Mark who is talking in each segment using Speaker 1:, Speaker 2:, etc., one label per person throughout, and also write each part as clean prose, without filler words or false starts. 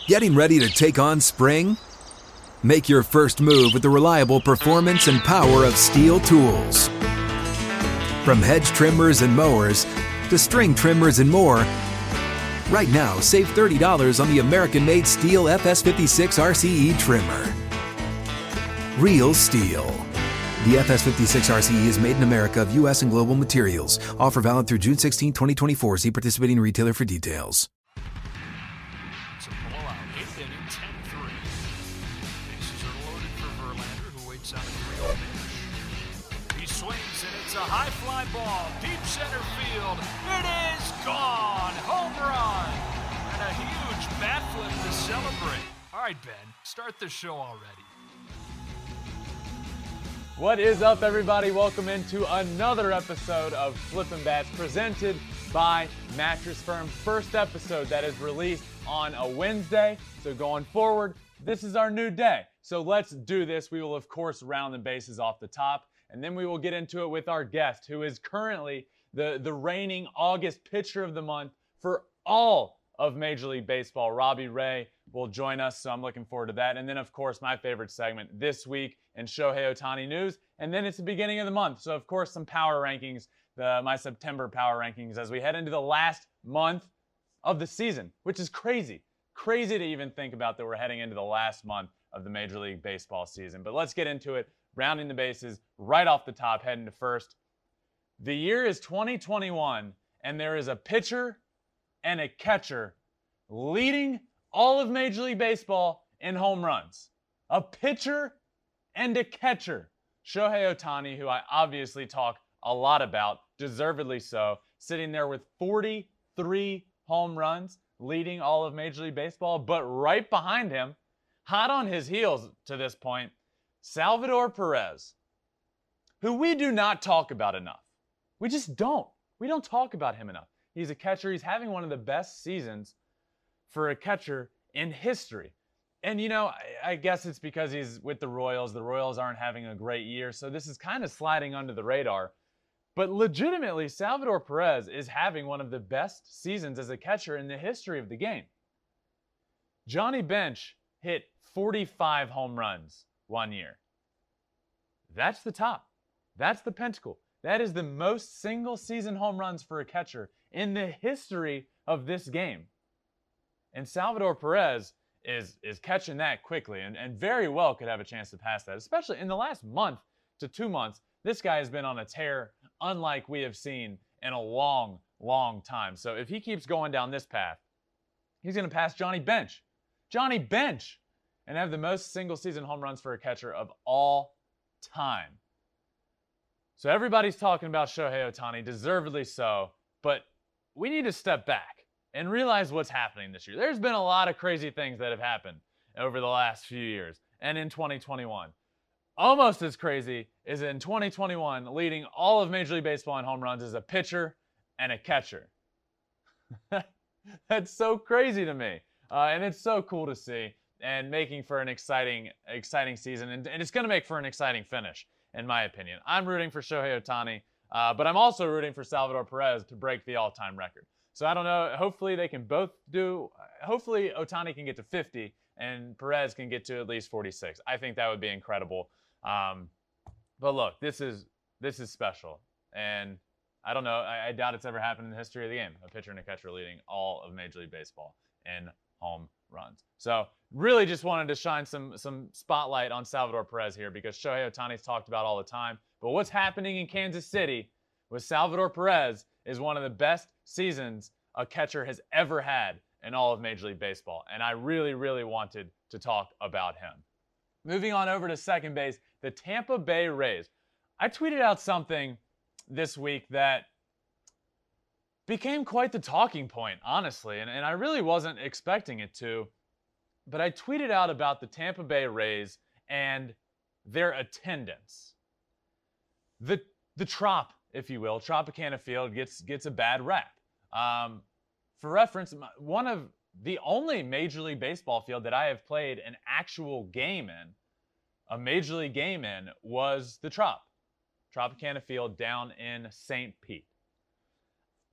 Speaker 1: Getting ready to take on spring? Make your first move with the reliable performance and power of Steel tools. From hedge trimmers and mowers to string trimmers and more, right now save $30 on the American-made Steel FS56 RCE trimmer. Real Steel. The FS56 RCE is made in America of U.S. and global materials. Offer valid through June 16, 2024. See participating retailer for details.
Speaker 2: It's a blowout. 8th inning, 10-3. Bases are loaded for Verlander, who waits on a 3-0 pitch. He swings, and it's a high fly ball. Deep center field. It is gone. Home run. And a huge bat flip to celebrate. All right, Ben, start the show already.
Speaker 3: What is up, everybody? Welcome into another episode of Flippin' Bats presented by Mattress Firm. First episode that is released on a Wednesday. So going forward, this is our new day. So let's do this. We will, of course, round the bases off the top, and then we will get into it with our guest, who is currently the reigning August pitcher of the month for all of Major League Baseball. Robbie Ray will join us, so I'm looking forward to that. And then, of course, my favorite segment this week in Shohei Ohtani news. And then it's the beginning of the month, so of course some power rankings, my September power rankings as we head into the last month of the season, which is crazy. Crazy to even think about that we're heading into the last month of the Major League Baseball season. But let's get into it, rounding the bases right off the top, heading to first. The year is 2021, and there is a pitcher and a catcher leading all of Major League Baseball in home runs. A pitcher and a catcher. Shohei Ohtani, who I obviously talk a lot about, deservedly so, sitting there with 43 home runs, leading all of Major League Baseball. But right behind him, hot on his heels to this point, Salvador Perez, who we do not talk about enough. We just don't. We don't talk about him enough. He's a catcher. He's having one of the best seasons for a catcher in history. And, you know, I guess it's because he's with the Royals. The Royals aren't having a great year, so this is kind of sliding under the radar. But legitimately, Salvador Perez is having one of the best seasons as a catcher in the history of the game. Johnny Bench hit 45 home runs one year. That's the top. That's the pinnacle. That is the most single-season home runs for a catcher in the history of this game. And Salvador Perez is catching that quickly and very well could have a chance to pass that, especially in the last month to 2 months. This guy has been on a tear unlike we have seen in a long, long time. So if he keeps going down this path, he's going to pass Johnny Bench. Johnny Bench! And have the most single-season home runs for a catcher of all time. So everybody's talking about Shohei Ohtani, deservedly so, but we need to step back and realize what's happening this year. There's been a lot of crazy things that have happened over the last few years and in 2021. Almost as crazy is in 2021, leading all of Major League Baseball in home runs as a pitcher and a catcher. That's so crazy to me. And it's so cool to see and making for an exciting season. And it's going to make for an exciting finish, in my opinion. I'm rooting for Shohei Ohtani, but I'm also rooting for Salvador Perez to break the all-time record. So I don't know. Hopefully they can both do. Hopefully Ohtani can get to 50 and Perez can get to at least 46. I think that would be incredible. But look, this is special, and I don't know. I doubt it's ever happened in the history of the game. A pitcher and a catcher leading all of Major League Baseball in home runs. So really just wanted to shine some spotlight on Salvador Perez here because Shohei Ohtani's talked about all the time. But what's happening in Kansas City with Salvador Perez is one of the best seasons a catcher has ever had in all of Major League Baseball. And I really, really wanted to talk about him. Moving on over to second base, the Tampa Bay Rays. I tweeted out something this week that became quite the talking point, honestly, and I really wasn't expecting it to. But I tweeted out about the Tampa Bay Rays and their attendance. The Trop, if you will, Tropicana Field gets a bad rap. For reference, one of the only Major League Baseball field that I have played an actual game in, a Major League game in, was the Trop. Tropicana Field down in St. Pete.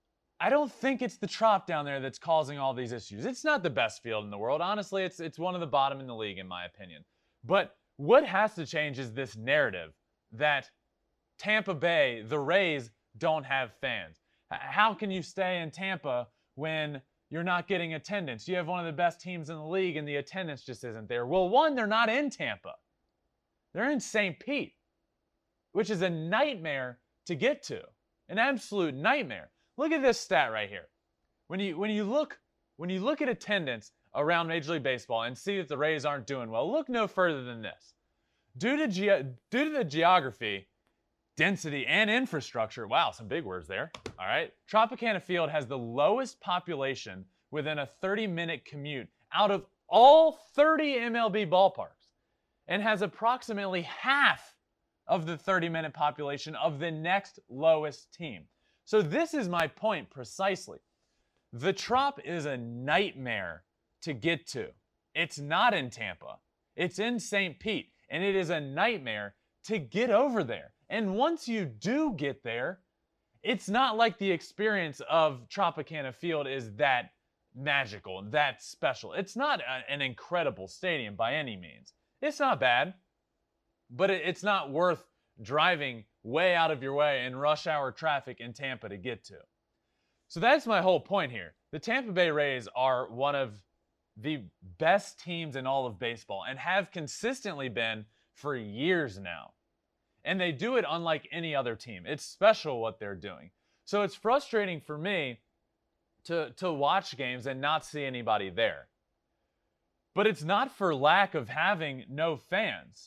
Speaker 3: I don't think it's the Trop down there that's causing all these issues. It's not the best field in the world. Honestly, it's one of the bottom in the league, in my opinion. But what has to change is this narrative that Tampa Bay, the Rays, don't have fans. How can you stay in Tampa when you're not getting attendance? You have one of the best teams in the league and the attendance just isn't there. Well, one, they're not in Tampa. They're in St. Pete, which is a nightmare to get to. An absolute nightmare. Look at this stat right here. When you look at attendance around Major League Baseball and see that the Rays aren't doing well, look no further than this. Due to the geography, density, and infrastructure, wow, some big words there, all right? Tropicana Field has the lowest population within a 30-minute commute out of all 30 MLB ballparks and has approximately half of the 30-minute population of the next lowest team. So this is my point precisely. The Trop is a nightmare to get to. It's not in Tampa. It's in St. Pete, and it is a nightmare to get over there. And once you do get there, it's not like the experience of Tropicana Field is that magical, that special. It's not an incredible stadium by any means. It's not bad, but it's not worth driving way out of your way in rush hour traffic in Tampa to get to. So that's my whole point here. The Tampa Bay Rays are one of the best teams in all of baseball and have consistently been for years now. And they do it unlike any other team. It's special what they're doing. So it's frustrating for me to watch games and not see anybody there. But it's not for lack of having no fans.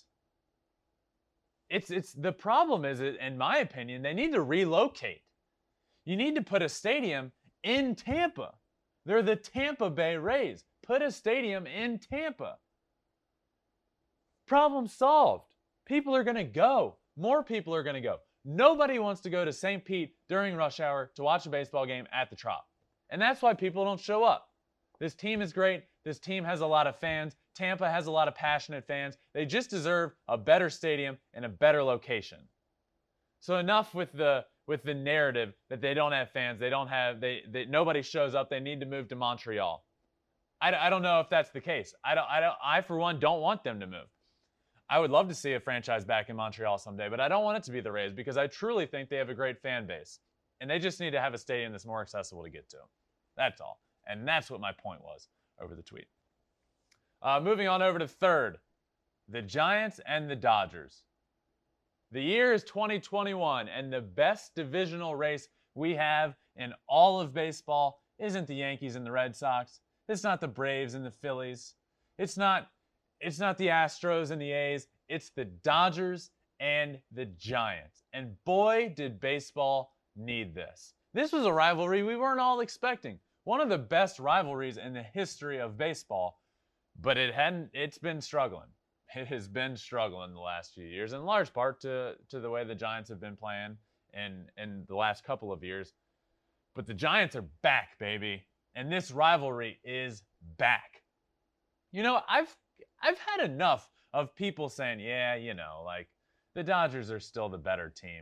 Speaker 3: It's the problem is, in my opinion, they need to relocate. You need to put a stadium in Tampa. They're the Tampa Bay Rays. Put a stadium in Tampa. Problem solved. People are going to go. More people are going to go. Nobody wants to go to St. Pete during rush hour to watch a baseball game at the Trop. And that's why people don't show up. This team is great. This team has a lot of fans. Tampa has a lot of passionate fans. They just deserve a better stadium and a better location. So enough with the narrative that they don't have fans. Nobody shows up. They need to move to Montreal. I don't know if that's the case. I for one don't want them to move. I would love to see a franchise back in Montreal someday, but I don't want it to be the Rays because I truly think they have a great fan base. And they just need to have a stadium that's more accessible to get to. That's all. And that's what my point was over the tweet. Moving on over to third, the Giants and the Dodgers. The year is 2021, and the best divisional race we have in all of baseball isn't the Yankees and the Red Sox. It's not the Braves and the Phillies. It's not the Astros and the A's. It's the Dodgers and the Giants. And boy, did baseball need this. This was a rivalry we weren't all expecting. One of the best rivalries in the history of baseball, but it's been struggling. It has been struggling the last few years, in large part to the way the Giants have been playing in the last couple of years. But the Giants are back, baby. And this rivalry is back. You know, I've had enough of people saying, yeah, like the Dodgers are still the better team.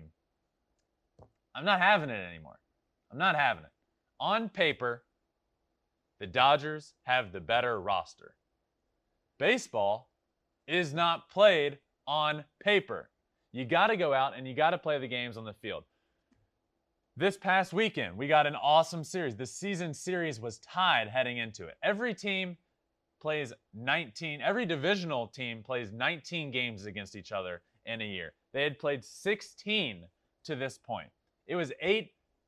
Speaker 3: I'm not having it anymore. I'm not having it. On paper, the Dodgers have the better roster. Baseball is not played on paper. You got to go out and you got to play the games on the field. This past weekend, we got an awesome series. The season series was tied heading into it. Every divisional team plays 19 games against each other in a year. They had played 16 to this point. It was 8-8.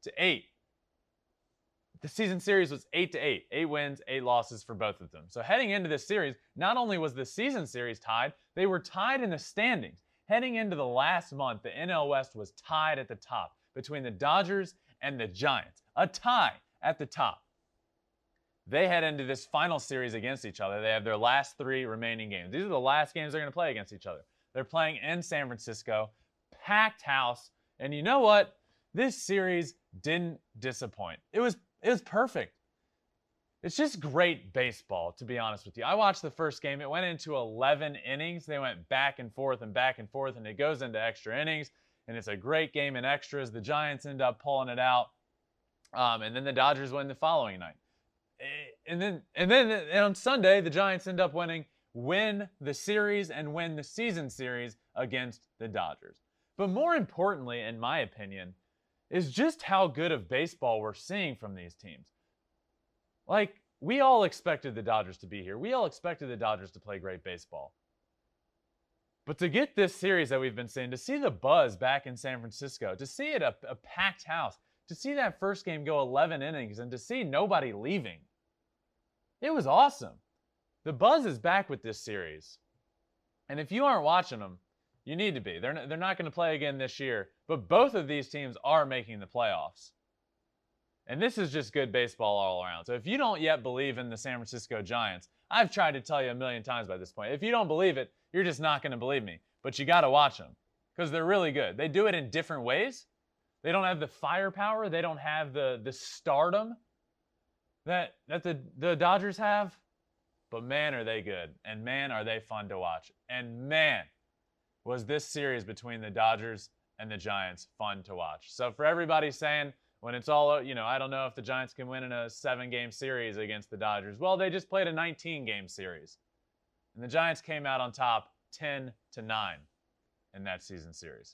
Speaker 3: The season series was 8-8. 8 wins, 8 losses for both of them. So heading into this series, not only was the season series tied, they were tied in the standings. Heading into the last month, the NL West was tied at the top between the Dodgers and the Giants. A tie at the top. They head into this final series against each other. They have their last 3 remaining games. These are the last games they're going to play against each other. They're playing in San Francisco, packed house, and you know what? This series didn't disappoint. It was perfect. It's just great baseball, to be honest with you. I watched the first game. It went into 11 innings. They went back and forth, and it goes into extra innings, and it's a great game in extras. The Giants end up pulling it out. And then the Dodgers win the following night. And then on Sunday, the Giants end up win the series and win the season series against the Dodgers. But more importantly, in my opinion, is just how good of baseball we're seeing from these teams. Like, we all expected the Dodgers to be here. We all expected the Dodgers to play great baseball. But to get this series that we've been seeing, to see the buzz back in San Francisco, to see it a packed house, to see that first game go 11 innings, and to see nobody leaving, it was awesome. The buzz is back with this series. And if you aren't watching them, you need to be. They're not going to play again this year, but both of these teams are making the playoffs. And this is just good baseball all around. So if you don't yet believe in the San Francisco Giants, I've tried to tell you a million times by this point. If you don't believe it, you're just not going to believe me. But you got to watch them because they're really good. They do it in different ways. They don't have the firepower. They don't have the stardom that the Dodgers have. But man, are they good. And man, are they fun to watch. And man, was this series between the Dodgers and the Giants fun to watch. So for everybody saying, when it's all, I don't know if the Giants can win in a 7-game series against the Dodgers. Well, they just played a 19-game series. And the Giants came out on top 10-9 in that season series.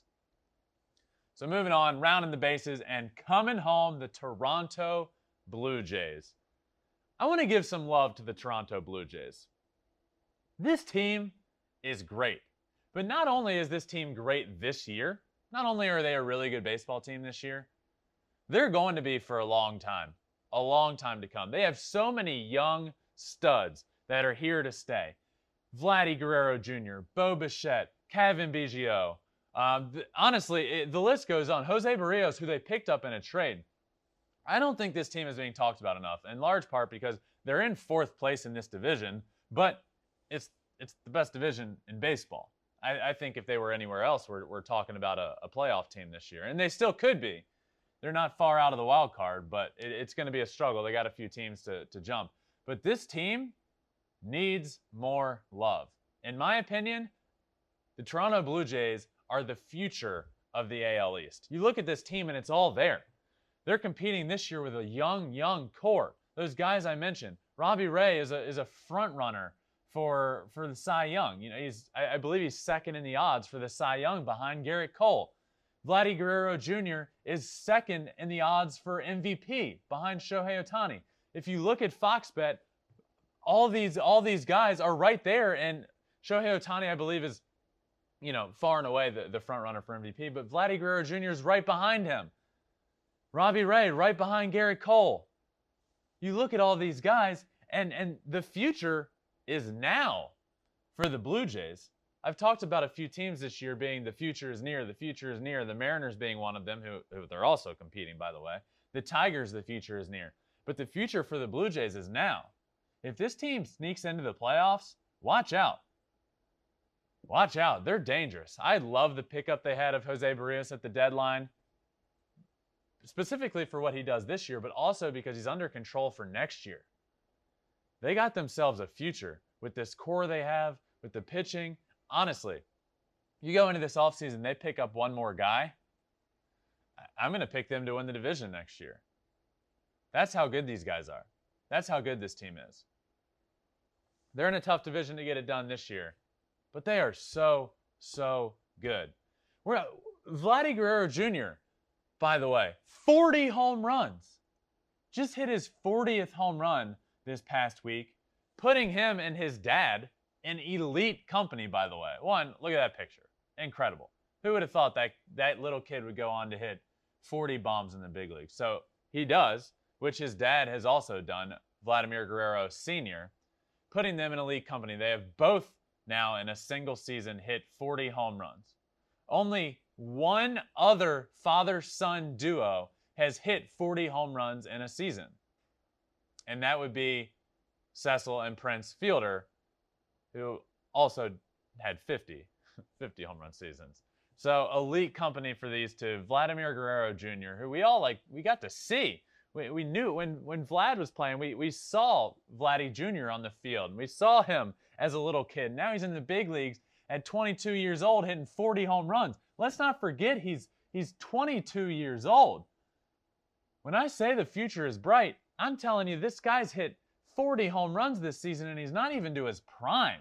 Speaker 3: So moving on, rounding the bases and coming home, the Toronto Blue Jays. I want to give some love to the Toronto Blue Jays. This team is great. But not only is this team great this year, not only are they a really good baseball team this year, they're going to be for a long time to come. They have so many young studs that are here to stay. Vladdy Guerrero Jr., Bo Bichette, Kevin Biggio. Honestly, the list goes on. Jose Barrios, who they picked up in a trade. I don't think this team is being talked about enough, in large part because they're in 4th place in this division, but it's the best division in baseball. I think if they were anywhere else, we're talking about a playoff team this year, and they still could be. They're not far out of the wild card, but it's going to be a struggle. They got a few teams to jump. But this team needs more love. In my opinion, the Toronto Blue Jays are the future of the AL East. You look at this team, and it's all there. They're competing this year with a young core. Those guys I mentioned. Robbie Ray is a front runner for the Cy Young. I believe he's second in the odds for the Cy Young behind Garrett Cole. Vladdy Guerrero Jr. is second in the odds for MVP behind Shohei Ohtani. If you look at Fox Bet, all these guys are right there, and Shohei Ohtani, I believe, is far and away the front runner for MVP, but Vladdy Guerrero Jr. is right behind him. Robbie Ray right behind Garrett Cole. You look at all these guys, and the future is now for the Blue Jays. I've talked about a few teams this year being the future is near, the Mariners being one of them, who they're also competing, by the way. The Tigers, the future is near. But the future for the Blue Jays is now. If this team sneaks into the playoffs, watch out. Watch out. They're dangerous. I love the pickup they had of Jose Barrios at the deadline, specifically for what he does this year, but also because he's under control for next year. They got themselves a future with this core they have, with the pitching. Honestly, you go into this offseason, they pick up one more guy, I'm going to pick them to win the division next year. That's how good these guys are. That's how good this team is. They're in a tough division to get it done this year, but they are so good. Vladdy Guerrero Jr., by the way, 40 home runs. Just hit his 40th home run this past week, putting him and his dad in elite company, by the way. One, look at that picture. Incredible. Who would have thought that little kid would go on to hit 40 bombs in the big leagues? So he does, which his dad has also done, Vladimir Guerrero Sr., putting them in elite company. They have both now in a single season hit 40 home runs. Only one other father-son duo has hit 40 home runs in a season. And that would be Cecil and Prince Fielder, who also had 50 home run seasons. So elite company for these two. Vladimir Guerrero Jr., who we got to see. We knew when Vlad was playing, we saw Vladdy Jr. on the field. And we saw him as a little kid. Now he's in the big leagues at 22 years old hitting 40 home runs. Let's not forget he's 22 years old. When I say the future is bright, I'm telling you this guy's hit 40 home runs this season and he's not even to his prime.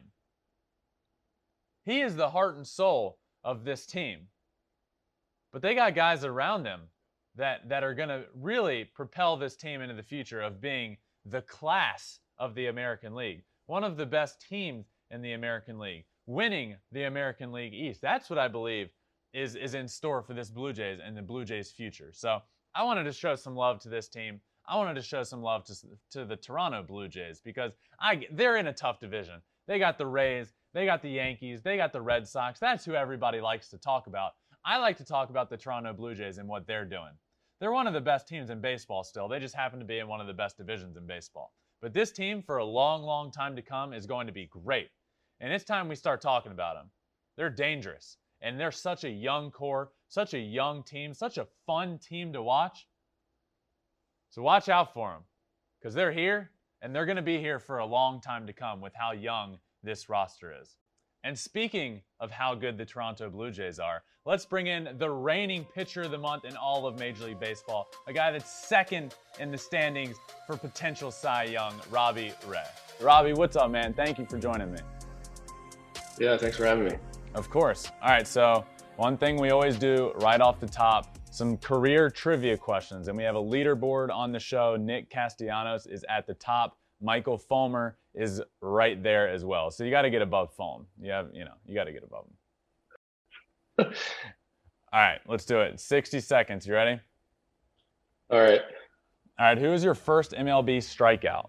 Speaker 3: He is the heart and soul of this team. But they got guys around him that are going to really propel this team into the future of being the class of the American League. One of the best teams in the American League, winning the American League East. That's what I believe is in store for this Blue Jays and the Blue Jays' future. So I wanted to show some love to this team. I wanted to show some love to the Toronto Blue Jays because they're in a tough division. They got the Rays, they got the Yankees, they got the Red Sox. That's who everybody likes to talk about. I like to talk about the Toronto Blue Jays and what they're doing. They're one of the best teams in baseball still. They just happen to be in one of the best divisions in baseball. But this team, for a long, long time to come, is going to be great. And it's time we start talking about them. They're dangerous. And they're such a young core, such a young team, such a fun team to watch. So watch out for them because they're here and they're going to be here for a long time to come with how young this roster is. And speaking of how good the Toronto Blue Jays are, let's bring in the reigning pitcher of the month in all of Major League Baseball, a guy that's second in the standings for potential Cy Young, Robbie Ray. Robbie, what's up, man? Thank you for joining me.
Speaker 4: Yeah, thanks for having me.
Speaker 3: Of course. All right, so one thing we always do right off the top, some career trivia questions. And we have a leaderboard on the show. Nick Castellanos is at the top. Michael Fulmer is right there as well. So you got to get above Fulm. You got to get above him. All right, let's do it. 60 seconds. You ready?
Speaker 4: All right.
Speaker 3: All right, who was your first MLB strikeout?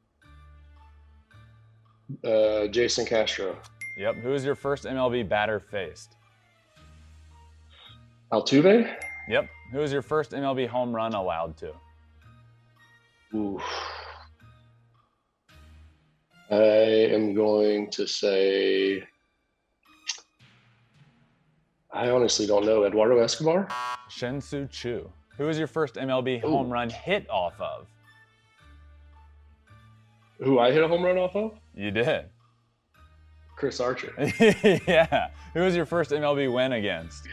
Speaker 4: Jason Castro.
Speaker 3: Yep. Who was your first MLB batter faced?
Speaker 4: Altuve?
Speaker 3: Yep. Who was your first MLB home run allowed to?
Speaker 4: Ooh. I am going to say, I honestly don't know. Eduardo Escobar?
Speaker 3: Shin-Soo Choo. Who was your first MLB home run hit off of?
Speaker 4: Who I hit a home run off of?
Speaker 3: You did.
Speaker 4: Chris Archer.
Speaker 3: Yeah. Who was your first MLB win against?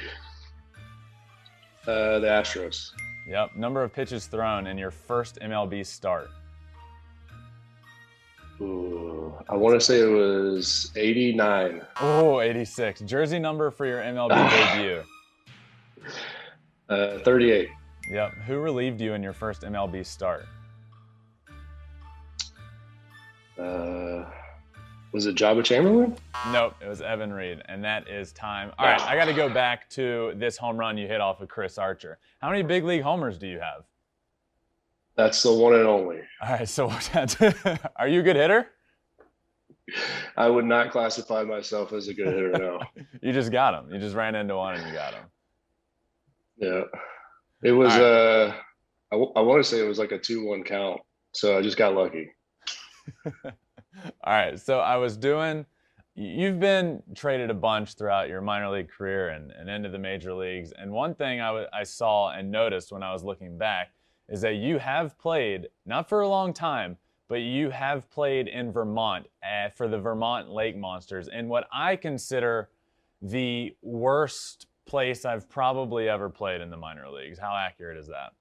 Speaker 4: The Astros.
Speaker 3: Yep. Number of pitches thrown in your first MLB start.
Speaker 4: Ooh, I want to say it was 89.
Speaker 3: Oh, 86. Jersey number for your MLB debut.
Speaker 4: 38.
Speaker 3: Yep. Who relieved you in your first MLB start?
Speaker 4: Was it Jabba Chamberlain?
Speaker 3: Nope, it was Evan Reed, and that is time. All right, I got to go back to this home run you hit off of Chris Archer. How many big league homers do you have?
Speaker 4: That's the one and only.
Speaker 3: All right, so are you a good hitter?
Speaker 4: I would not classify myself as a good hitter now.
Speaker 3: You just got him. You just ran into one and you got him.
Speaker 4: Yeah. It was, right. I want to say it was like a 2-1 count, so I just got lucky.
Speaker 3: All right, so you've been traded a bunch throughout your minor league career and into the major leagues. And one thing I saw and noticed when I was looking back is that you have played, not for a long time, but you have played in Vermont for the Vermont Lake Monsters in what I consider the worst place I've probably ever played in the minor leagues. How accurate is that?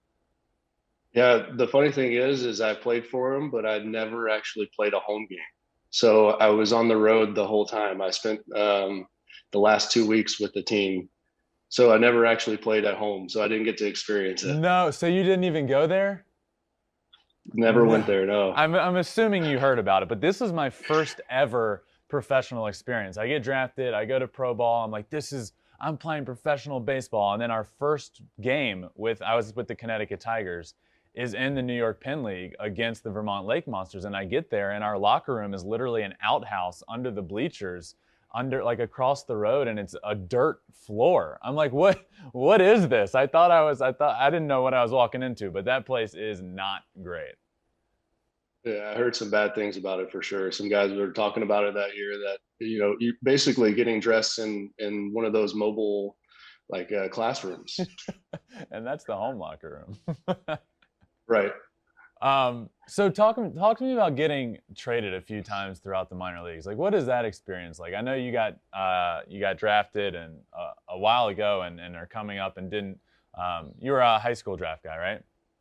Speaker 4: Yeah, the funny thing is I played for him, but I'd never actually played a home game. So I was on the road the whole time. I spent the last 2 weeks with the team. So I never actually played at home, so I didn't get to experience it.
Speaker 3: No, so you didn't even go there?
Speaker 4: Never went there, no.
Speaker 3: I'm assuming you heard about it, but this was my first ever professional experience. I get drafted, I go to pro ball, I'm like, I'm playing professional baseball. And then our first game I was with the Connecticut Tigers, is in the New York Penn League against the Vermont Lake Monsters. And I get there and our locker room is literally an outhouse under the bleachers, across the road, and it's a dirt floor. I'm like, what is this? I didn't know what I was walking into, but that place is not great.
Speaker 4: Yeah, I heard some bad things about it for sure. Some guys were talking about it that year that, you're basically getting dressed in one of those mobile classrooms.
Speaker 3: And that's the home locker room.
Speaker 4: Right.
Speaker 3: So talk to me about getting traded a few times throughout the minor leagues. Like, what is that experience like? I know you got drafted a while ago and are coming up and didn't. You were a high school draft guy, right?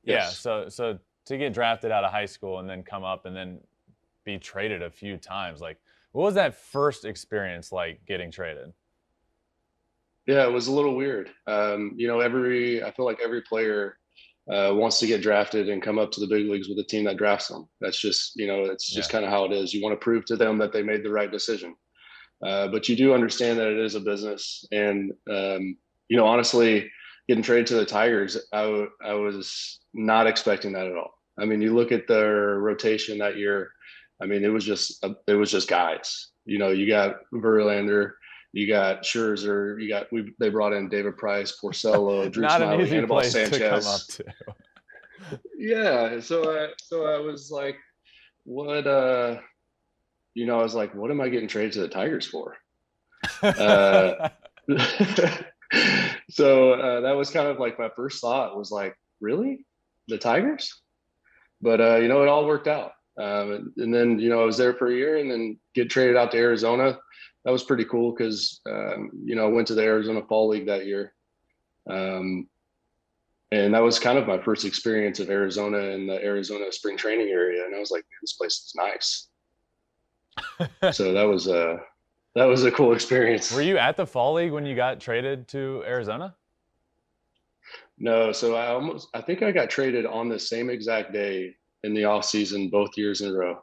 Speaker 3: Yeah.
Speaker 4: Yes.
Speaker 3: So to get drafted out of high school and then come up and then be traded a few times, like what was that first experience like getting traded?
Speaker 4: Yeah, it was a little weird. I feel like every player wants to get drafted and come up to the big leagues with a team that drafts them. That's just, it's just
Speaker 3: Yeah.
Speaker 4: kind of how it is. You want to prove to them that they made the right decision. But you do understand that it is a business. And, honestly, getting traded to the Tigers, I was not expecting that at all. I mean, you look at their rotation that year. I mean, it was just guys. You got Verlander, you got Scherzer, they brought in David Price, Porcello, Drew
Speaker 3: Not an
Speaker 4: Smyly,
Speaker 3: easy
Speaker 4: Anibal
Speaker 3: place to come up
Speaker 4: Sanchez.
Speaker 3: to.
Speaker 4: Yeah, so I was like, what? I was like, what am I getting traded to the Tigers for? Uh, so that was kind of like my first thought was like, really, the Tigers? But it all worked out. And then I was there for a year, and then get traded out to Arizona. That was pretty cool because I went to the Arizona Fall League that year, and that was kind of my first experience of Arizona and the Arizona spring training area. And I was like, man, this place is nice. So that was a cool experience.
Speaker 3: Were you at the Fall League when you got traded to Arizona?
Speaker 4: No, so I think I got traded on the same exact day in the off season, both years in a row.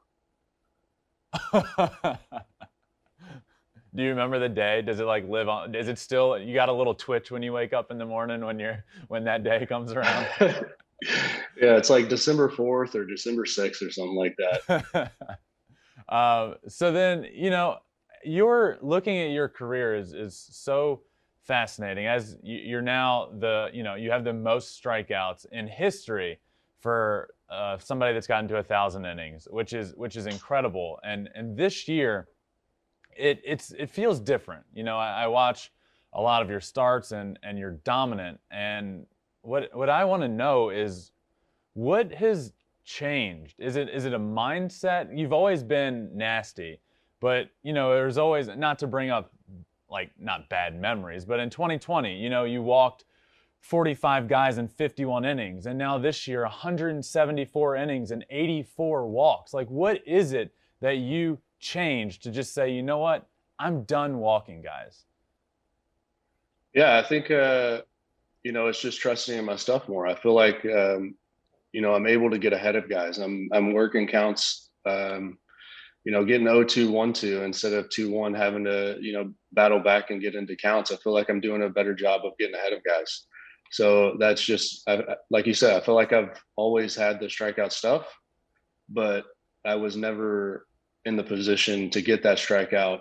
Speaker 3: Do you remember the day? Does it like live on? Is it still? You got a little twitch when you wake up in the morning when that day comes around?
Speaker 4: Yeah, it's like December 4th or December 6th or something like that.
Speaker 3: So then you're looking at your career is so fascinating. As you're now you have the most strikeouts in history for somebody that's gotten to 1,000 innings, which is incredible. And this year, it feels different. I watch a lot of your starts and you're dominant. And what I want to know is what has changed. Is it a mindset? You've always been nasty, but there's always, not to bring up like not bad memories, but in 2020, you walked 45 guys in 51 innings, and now this year 174 innings and 84 walks. Like, what is it that you changed to just say, you know what, I'm done walking guys?
Speaker 4: Yeah, I think it's just trusting in my stuff more. I feel like I'm able to get ahead of guys. I'm working counts. Getting 0-2, 1-2 instead of 2-1, having to battle back and get into counts. I feel like I'm doing a better job of getting ahead of guys. So that's just, like you said, I feel like I've always had the strikeout stuff, but I was never in the position to get that strikeout,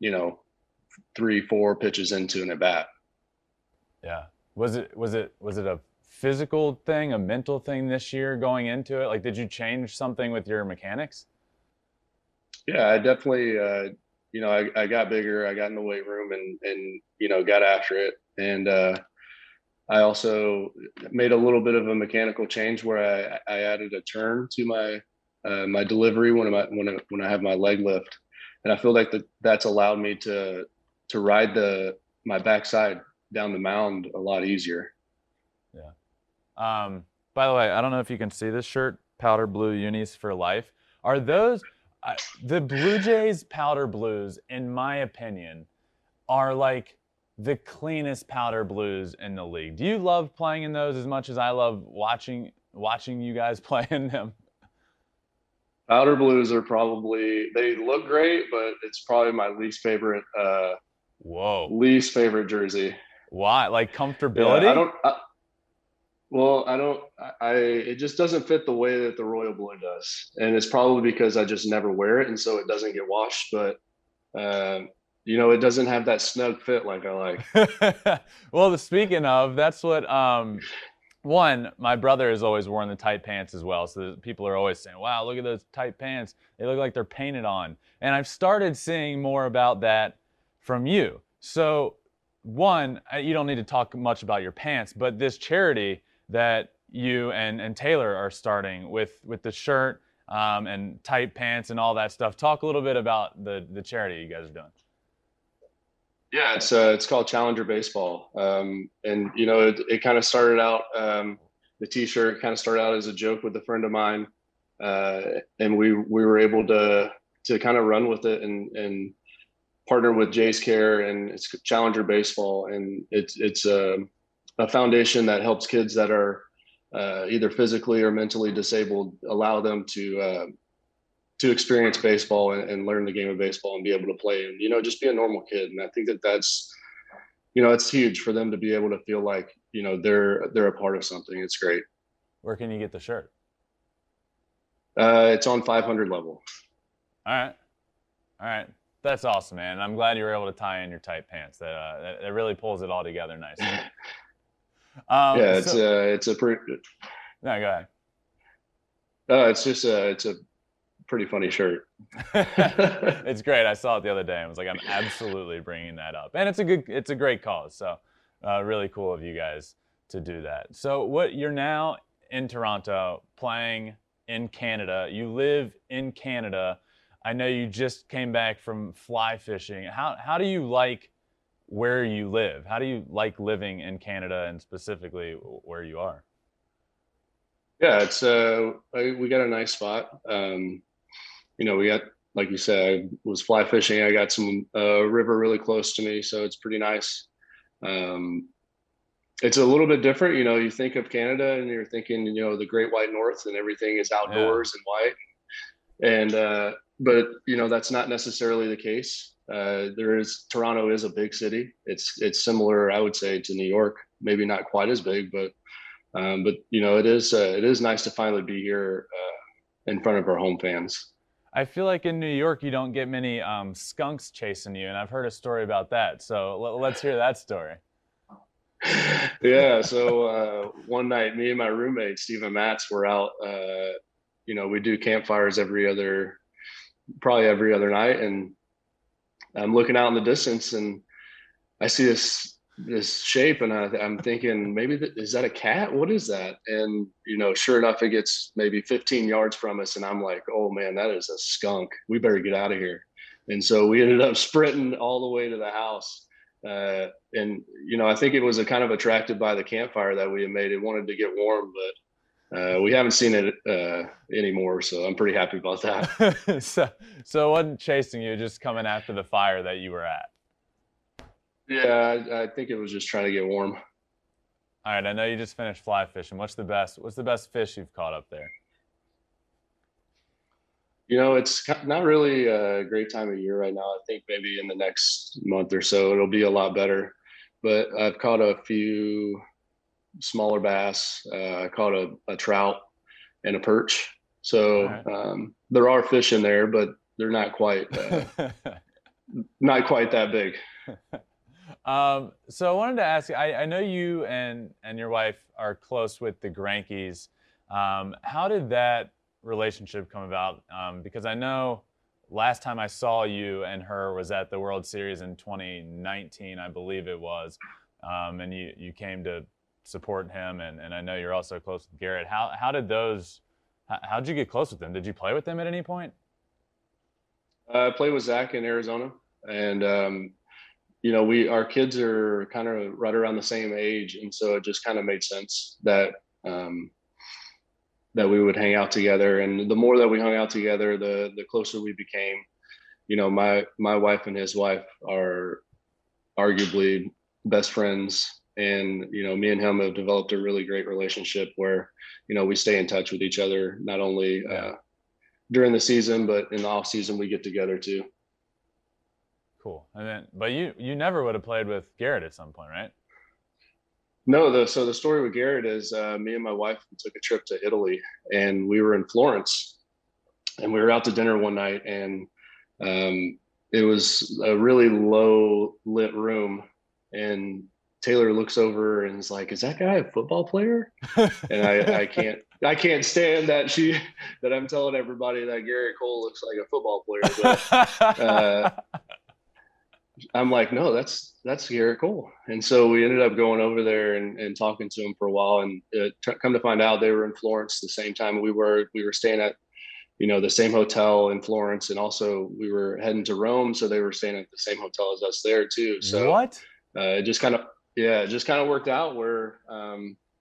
Speaker 4: 3-4 pitches into an at bat.
Speaker 3: Yeah. Was it a physical thing, a mental thing this year going into it? Like, did you change something with your mechanics?
Speaker 4: Yeah, I definitely, I got bigger. I got in the weight room and got after it. And I also made a little bit of a mechanical change where I added a turn to my delivery when I have my leg lift, and I feel like that's allowed me to ride my backside down the mound a lot easier.
Speaker 3: Yeah. By the way, I don't know if you can see this shirt, Powder Blue Unis for Life. Are those the Blue Jays powder blues, in my opinion, are like the cleanest powder blues in the league. Do you love playing in those as much as I love watching you guys play in them?
Speaker 4: Powder blues are they look great, but it's probably my least favorite jersey.
Speaker 3: Why? Like comfortability?
Speaker 4: Yeah, it just doesn't fit the way that the royal blue does. And it's probably because I just never wear it. And so it doesn't get washed, but it doesn't have that snug fit like I like.
Speaker 3: Well, speaking of, that's what, my brother has always worn the tight pants as well. So people are always saying, wow, look at those tight pants. They look like they're painted on. And I've started seeing more about that from you. So you don't need to talk much about your pants, but this charity that you and Taylor are starting with the shirt and tight pants and all that stuff. Talk a little bit about the charity you guys are doing.
Speaker 4: Yeah, it's called Challenger Baseball, and it kind of started out. the T-shirt kind of started out as a joke with a friend of mine, and we were able to kind of run with it and partner with Jay's Care and it's Challenger Baseball, and it's a foundation that helps kids that are either physically or mentally disabled, allow them to experience baseball and learn the game of baseball and be able to play and, you know, just be a normal kid. And I think that's, you know, it's huge for them to be able to feel like, you know, they're a part of something. It's great.
Speaker 3: Where can you get the shirt?
Speaker 4: It's on 500 level.
Speaker 3: All right. That's awesome, man. I'm glad you were able to tie in your tight pants. That really pulls it all together nicely.
Speaker 4: Yeah, it's a pretty.
Speaker 3: No, go ahead.
Speaker 4: It's a pretty funny shirt.
Speaker 3: It's great. I saw it the other day and was like, I'm absolutely bringing that up. And it's a great cause. So really cool of you guys to do that. So you're now in Toronto playing in Canada. You live in Canada. I know you just came back from fly fishing. How do you like where you live? How do you like living in Canada and specifically where you are?
Speaker 4: Yeah, it's we got a nice spot. You know, we got, like you said, I was fly fishing. I got some river really close to me, so it's pretty nice. It's a little bit different. You know, you think of Canada and you're thinking, you know, the Great White North and everything is outdoors and white. And but you know, that's not necessarily the case. Toronto is a big city. It's similar, I would say, to New York. Maybe not quite as big, but you know, it is nice to finally be here in front of our home fans.
Speaker 3: I feel like in New York you don't get many skunks chasing you, and I've heard a story about that. So let's hear that story.
Speaker 4: Yeah. So one night, me and my roommate Stephen Matz were out. You know, we do campfires probably every other night, and I'm looking out in the distance, and I see this shape, and I'm thinking, maybe is that a cat? What is that? And you know, sure enough, it gets maybe 15 yards from us, and I'm like, oh man, that is a skunk. We better get out of here. And so we ended up sprinting all the way to the house. And you know, I think it was a kind of attracted by the campfire that we had made. It wanted to get warm, but we haven't seen it anymore, so I'm pretty happy about that.
Speaker 3: So it wasn't chasing you, just coming after the fire that you were at.
Speaker 4: Yeah, I think it was just trying to get warm.
Speaker 3: All right, I know you just finished fly fishing. What's the best fish you've caught up there?
Speaker 4: You know, it's not really a great time of year right now. I think maybe in the next month or so it'll be a lot better. But I've caught a few smaller bass. I caught a trout and a perch. So there are fish in there, but they're not quite that big.
Speaker 3: So I wanted to ask you, I know you and your wife are close with the Greinke's. How did that relationship come about? Because I know last time I saw you and her was at the World Series in 2019, I believe it was, and you came to support him, and I know you're also close with Garrett. How'd you get close with them? Did you play with them at any point?
Speaker 4: I played with Zach in Arizona, and you know, our kids are kind of right around the same age, and so it just kind of made sense that that we would hang out together. And the more that we hung out together, the closer we became. You know, my wife and his wife are arguably best friends, and you know, me and him have developed a really great relationship where, you know, we stay in touch with each other, not only during the season, but in the off season we get together too.
Speaker 3: Cool. But you never would have played with Garrett at some point, right?
Speaker 4: No, so the story with Garrett is me and my wife took a trip to Italy, and we were in Florence, and we were out to dinner one night, and it was a really low lit room, and Taylor looks over and is like, "Is that guy a football player?" And I can't stand that I'm telling everybody that Garrett Cole looks like a football player, but I'm like, no, that's Garrett Cole. And so we ended up going over there and talking to him for a while, and come to find out they were in Florence the same time we were staying at, you know, the same hotel in Florence, and also we were heading to Rome, so they were staying at the same hotel as us there too. So
Speaker 3: what?
Speaker 4: It just kind of worked out where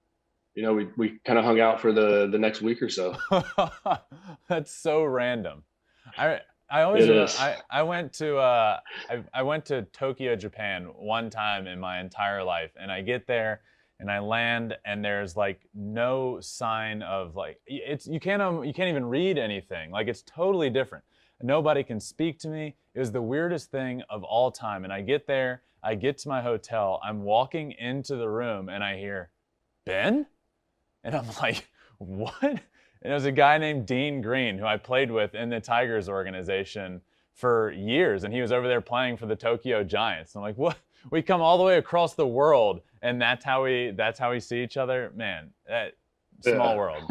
Speaker 4: we kind of hung out for the next week or so.
Speaker 3: That's so random. I always
Speaker 4: It is.
Speaker 3: I went to I went to Tokyo, Japan one time in my entire life, and I get there and I land and there's like no sign of like you can't even read anything. Like it's totally different. Nobody can speak to me. It was the weirdest thing of all time. And I get there, I get to my hotel, I'm walking into the room and I hear, Ben? And I'm like, what? And it was a guy named Dean Green who I played with in the Tigers organization for years. And he was over there playing for the Tokyo Giants. I'm like, what? We come all the way across the world and that's how we see each other? Man, that small world.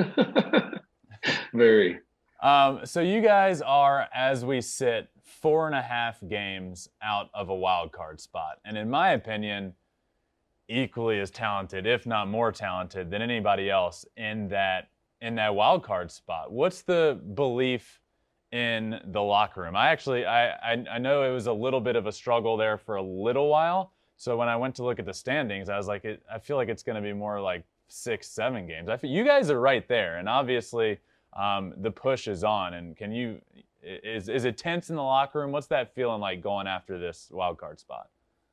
Speaker 4: Very.
Speaker 3: So you guys are, as we sit, 4.5 games out of a wild card spot. And in my opinion, equally as talented, if not more talented than anybody else in that wild card spot. What's the belief in the locker room? I know it was a little bit of a struggle there for a little while. So when I went to look at the standings, I was like, I feel like it's going to be more like 6-7 games. You guys are right there. And obviously, the push is on, and is it tense in the locker room? What's that feeling like going after this wild card spot?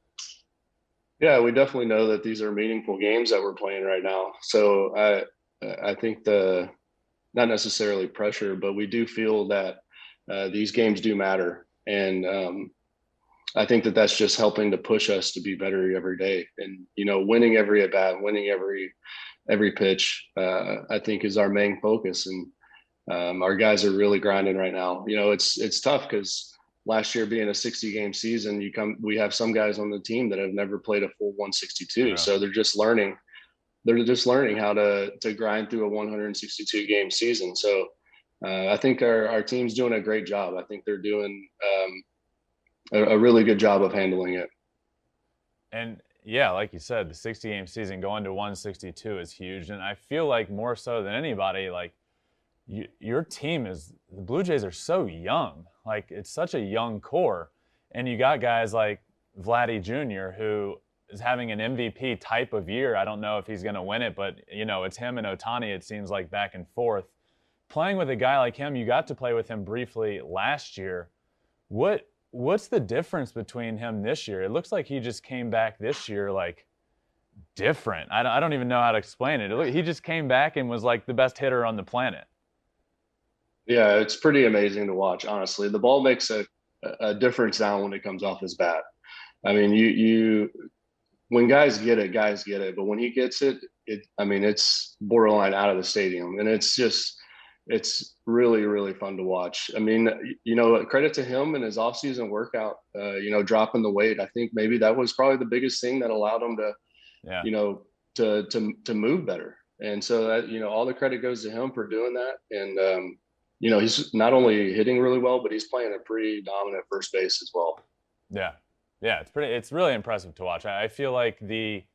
Speaker 4: Yeah, we definitely know that these are meaningful games that we're playing right now. So I think not necessarily pressure, but we do feel that these games do matter, and I think that that's just helping to push us to be better every day. And winning every at bat, winning every pitch, I think is our main focus. And our guys are really grinding right now. It's tough because last year being a 60-game season, we have some guys on the team that have never played a full 162. Yeah. So they're just learning how to grind through a 162-game season. So I think our team's doing a great job. I think they're doing a really good job of handling it.
Speaker 3: And yeah, like you said, the 60-game season going to 162 is huge. And I feel like more so than anybody, like, your team the Blue Jays are so young. Like, it's such a young core. And you got guys like Vladdy Jr., who is having an MVP type of year. I don't know if he's going to win it, but, it's him and Ohtani, it seems like, back and forth. Playing with a guy like him, you got to play with him briefly last year. What's the difference between him this year? It looks like he just came back this year, like, different. I don't even know how to explain it. He just came back and was like the best hitter on the planet.
Speaker 4: Yeah, it's pretty amazing to watch, honestly. The ball makes a different sound when it comes off his bat. I mean, when guys get it, but when he gets it, it's borderline out of the stadium. And it's really, really fun to watch. I mean, credit to him and his offseason workout, dropping the weight. I think maybe that was probably the biggest thing that allowed him to, to move better. And so that, all the credit goes to him for doing that. And, he's not only hitting really well, but he's playing a pretty dominant first base as well.
Speaker 3: Yeah. Yeah. It's really impressive to watch. I feel like it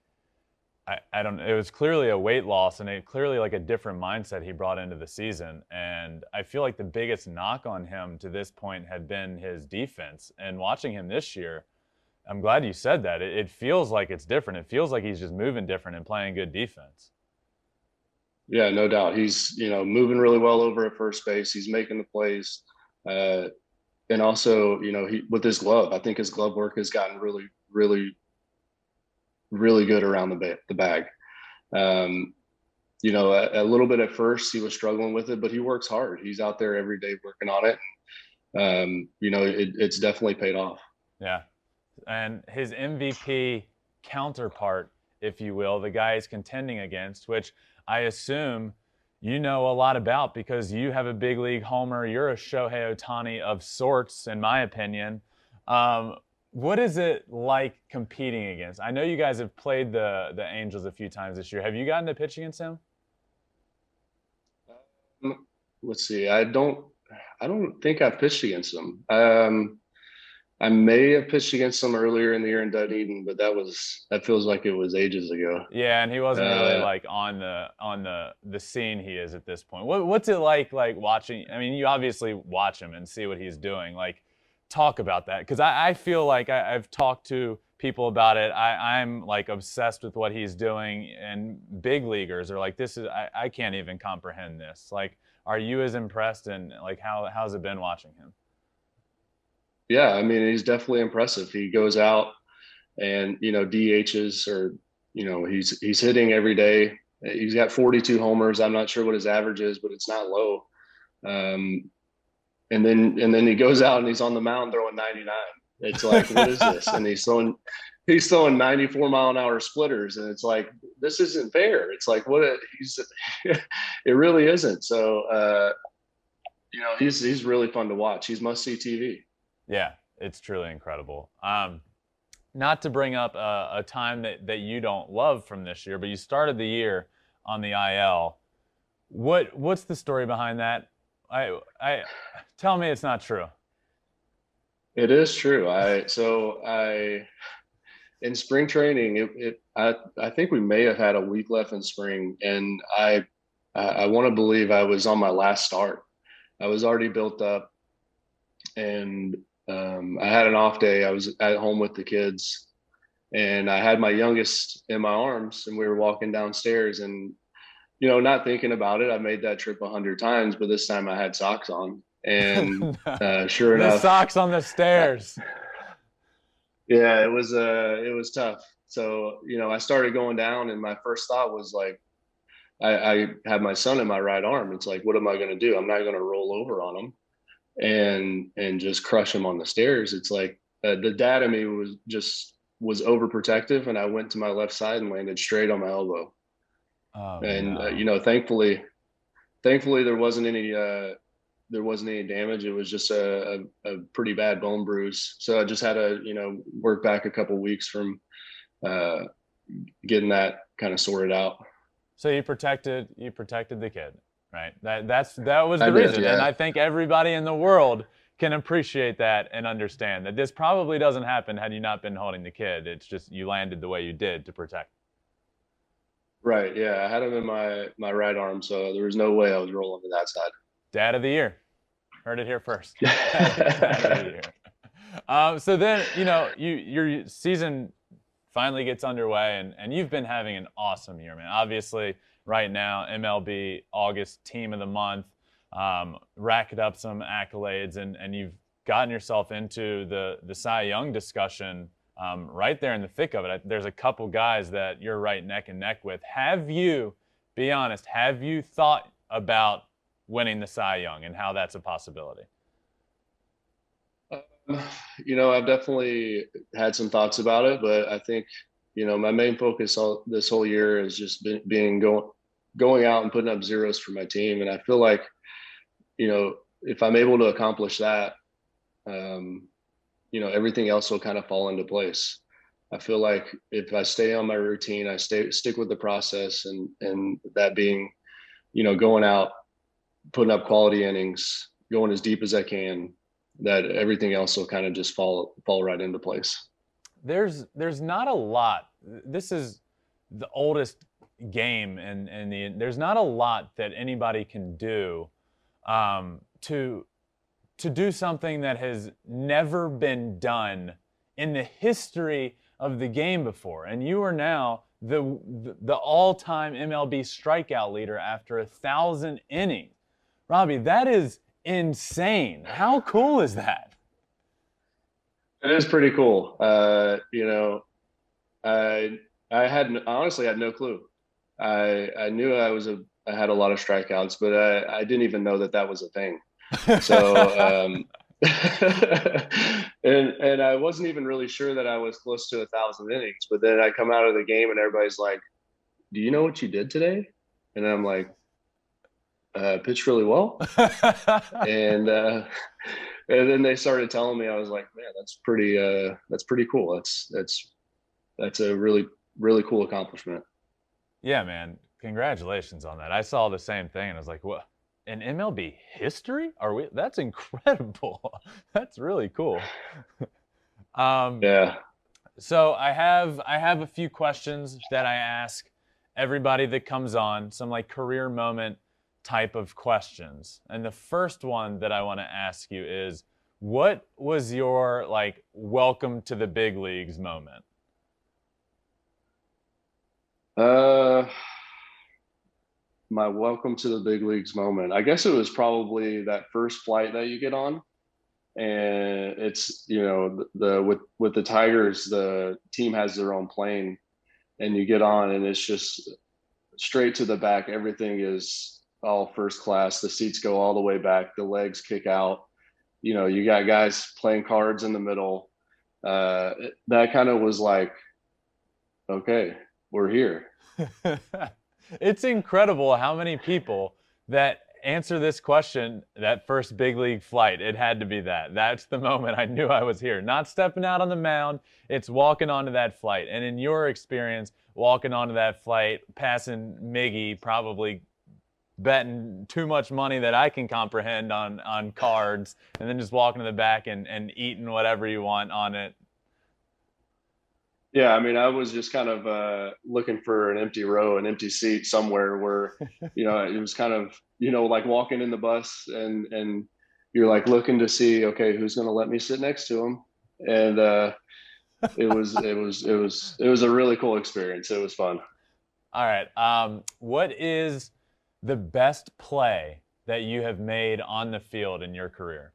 Speaker 3: was clearly a weight loss and clearly like a different mindset he brought into the season. And I feel like the biggest knock on him to this point had been his defense. And watching him this year, I'm glad you said that. It feels like it's different. It feels like he's just moving different and playing good defense.
Speaker 4: Yeah, no doubt. He's, moving really well over at first base. He's making the plays. And also, with his glove, I think his glove work has gotten really, really, really good around the bag. A little bit at first he was struggling with it, but he works hard. He's out there every day working on it. It's definitely paid off.
Speaker 3: Yeah. And his MVP counterpart, if you will, the guy he's contending against, which I assume you know a lot about because you have a big league homer. You're a Shohei Ohtani of sorts, in my opinion. What is it like competing against? I know you guys have played the Angels a few times this year. Have you gotten to pitch against him?
Speaker 4: Let's see. I don't think I've pitched against him. I may have pitched against him earlier in the year in Dunedin, but that feels like it was ages ago.
Speaker 3: Yeah, and he wasn't really like on the scene he is at this point. What's it like watching? I mean, you obviously watch him and see what he's doing. Like, talk about that, because I feel like I've talked to people about it. I'm like obsessed with what he's doing, and big leaguers are like, I can't even comprehend this. Like, are you as impressed, and like how's it been watching him?
Speaker 4: Yeah, I mean, he's definitely impressive. He goes out and, DHs, or, he's hitting every day. He's got 42 homers. I'm not sure what his average is, but it's not low. And then he goes out and he's on the mound throwing 99. It's like, what is this? And he's throwing 94-mile-an-hour splitters, and it's like, this isn't fair. It's like, it really isn't. So, he's really fun to watch. He's must-see TV.
Speaker 3: Yeah, it's truly incredible. Not to bring up a time that you don't love from this year, but you started the year on the IL. What's the story behind that? I tell me it's not true.
Speaker 4: It is true. In spring training, I think we may have had a week left in spring, and I want to believe I was on my last start. I was already built up, and I had an off day. I was at home with the kids, and I had my youngest in my arms, and we were walking downstairs, and not thinking about it, I made that trip 100 times, but this time I had socks on, and sure enough,
Speaker 3: the socks on the stairs.
Speaker 4: Yeah, it was tough. So, I started going down, and my first thought was like, I had my son in my right arm. It's like, what am I going to do? I'm not going to roll over on him and just crush him on the stairs. It's like the dad in me was overprotective, and I went to my left side and landed straight on my elbow.
Speaker 3: Oh,
Speaker 4: and
Speaker 3: no.
Speaker 4: Thankfully there wasn't any damage. It was just a pretty bad bone bruise. So I just had to work back a couple of weeks from getting that kind of sorted out.
Speaker 3: So you protected the kid, right? That was the reason.
Speaker 4: Yeah.
Speaker 3: And I think everybody in the world can appreciate that and understand that this probably doesn't happen had you not been holding the kid. It's just you landed the way you did to protect.
Speaker 4: Right. Yeah. I had him in my right arm, so there was no way I was rolling to that side.
Speaker 3: Dad of the year. Heard it here first. Dad of the year. So then, your season finally gets underway, and you've been having an awesome year, man. Obviously, right now, MLB August Team of the Month, racked up some accolades, and you've gotten yourself into the Cy Young discussion right there in the thick of it. There's a couple guys that you're right neck and neck with. Be honest, have you thought about winning the Cy Young and how that's a possibility?
Speaker 4: I've definitely had some thoughts about it, but I think, my main focus this whole year has just been going out and putting up zeros for my team. And I feel like, if I'm able to accomplish that, everything else will kind of fall into place. I feel like if I stay on my routine, I stick with the process, and that being, going out, putting up quality innings, going as deep as I can, that everything else will kind of just fall right into place. There's
Speaker 3: not a lot. This is the oldest game, and there's not a lot that anybody can do to do something that has never been done in the history of the game before. And you are now the all-time MLB strikeout leader after 1,000 innings. Robbie, that is insane. How cool is that?
Speaker 4: It is pretty cool. I honestly had no clue. I knew I had a lot of strikeouts, but I didn't even know that was a thing. So, and I wasn't even really sure that I was close to 1,000 innings. But then I come out of the game and everybody's like, "Do you know what you did today?" And I'm like, "Pitched really well." and then they started telling me. I was like, "Man, that's pretty cool. That's a really, really cool accomplishment."
Speaker 3: Yeah, man. Congratulations on that. I saw the same thing and I was like, what? In MLB history? That's incredible. That's really cool.
Speaker 4: Yeah.
Speaker 3: So I have a few questions that I ask everybody that comes on, some like career moment type of questions. And the first one that I want to ask you is, what was your like welcome to the big leagues moment?
Speaker 4: Uh, my welcome to the big leagues moment. I guess it was probably that first flight that you get on, and it's the with the Tigers, the team has their own plane, and you get on, and it's just straight to the back. Everything is all first class. The seats go all the way back. The legs kick out. You got guys playing cards in the middle. That kind of was like, okay, we're here.
Speaker 3: It's incredible how many people that answer this question, that first big league flight. It had to be that. That's the moment I knew I was here. Not stepping out on the mound, it's walking onto that flight. And in your experience, walking onto that flight, passing Miggy, probably betting too much money that I can comprehend on cards, and then just walking to the back and eating whatever you want on it.
Speaker 4: Yeah, I mean, I was just kind of looking for an empty row, an empty seat somewhere where, it was kind of, like walking in the bus and you're like looking to see, okay, who's going to let me sit next to him. And it was a really cool experience. It was fun.
Speaker 3: All right. What is the best play that you have made on the field in your career?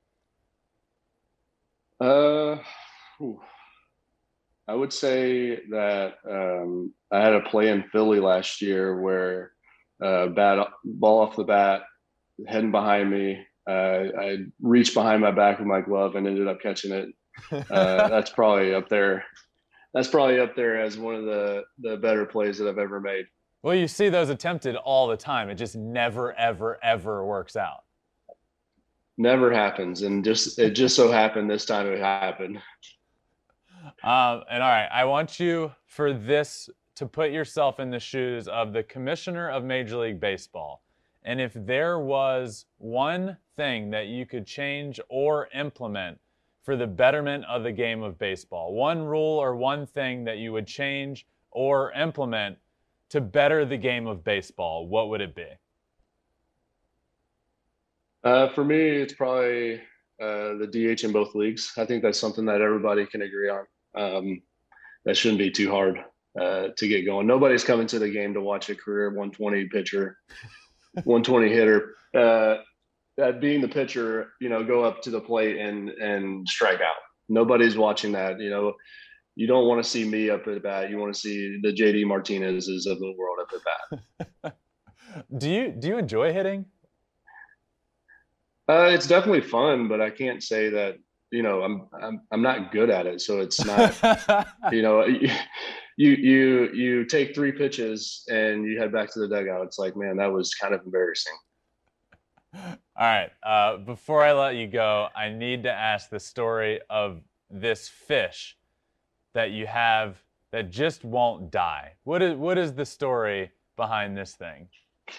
Speaker 4: I would say that I had a play in Philly last year where ball off the bat, heading behind me. I reached behind my back with my glove and ended up catching it. That's probably up there. That's probably up there as one of the better plays that I've ever made.
Speaker 3: Well, you see those attempted all the time. It just never, ever, ever works out.
Speaker 4: Never happens, and it just so happened this time it happened.
Speaker 3: And all right, I want you for this to put yourself in the shoes of the commissioner of Major League Baseball. And if there was one thing that you could change or implement for the betterment of the game of baseball, one rule or one thing that you would change or implement to better the game of baseball, what would it be?
Speaker 4: For me, it's probably the DH in both leagues. I think that's something that everybody can agree on. That shouldn't be too hard to get going. Nobody's coming to the game to watch a career 120 pitcher, 120 hitter. Being the pitcher, go up to the plate and strike out. Nobody's watching that. You don't want to see me up at bat. You want to see the JD Martinez's of the world up at bat.
Speaker 3: Do you enjoy hitting?
Speaker 4: It's definitely fun, but I can't say that. I'm not good at it, so it's not. You take 3 pitches and you head back to the dugout. It's like, man, that was kind of embarrassing.
Speaker 3: All right. Before I let you go, I need to ask the story of this fish that you have that just won't die. What is the story behind this thing?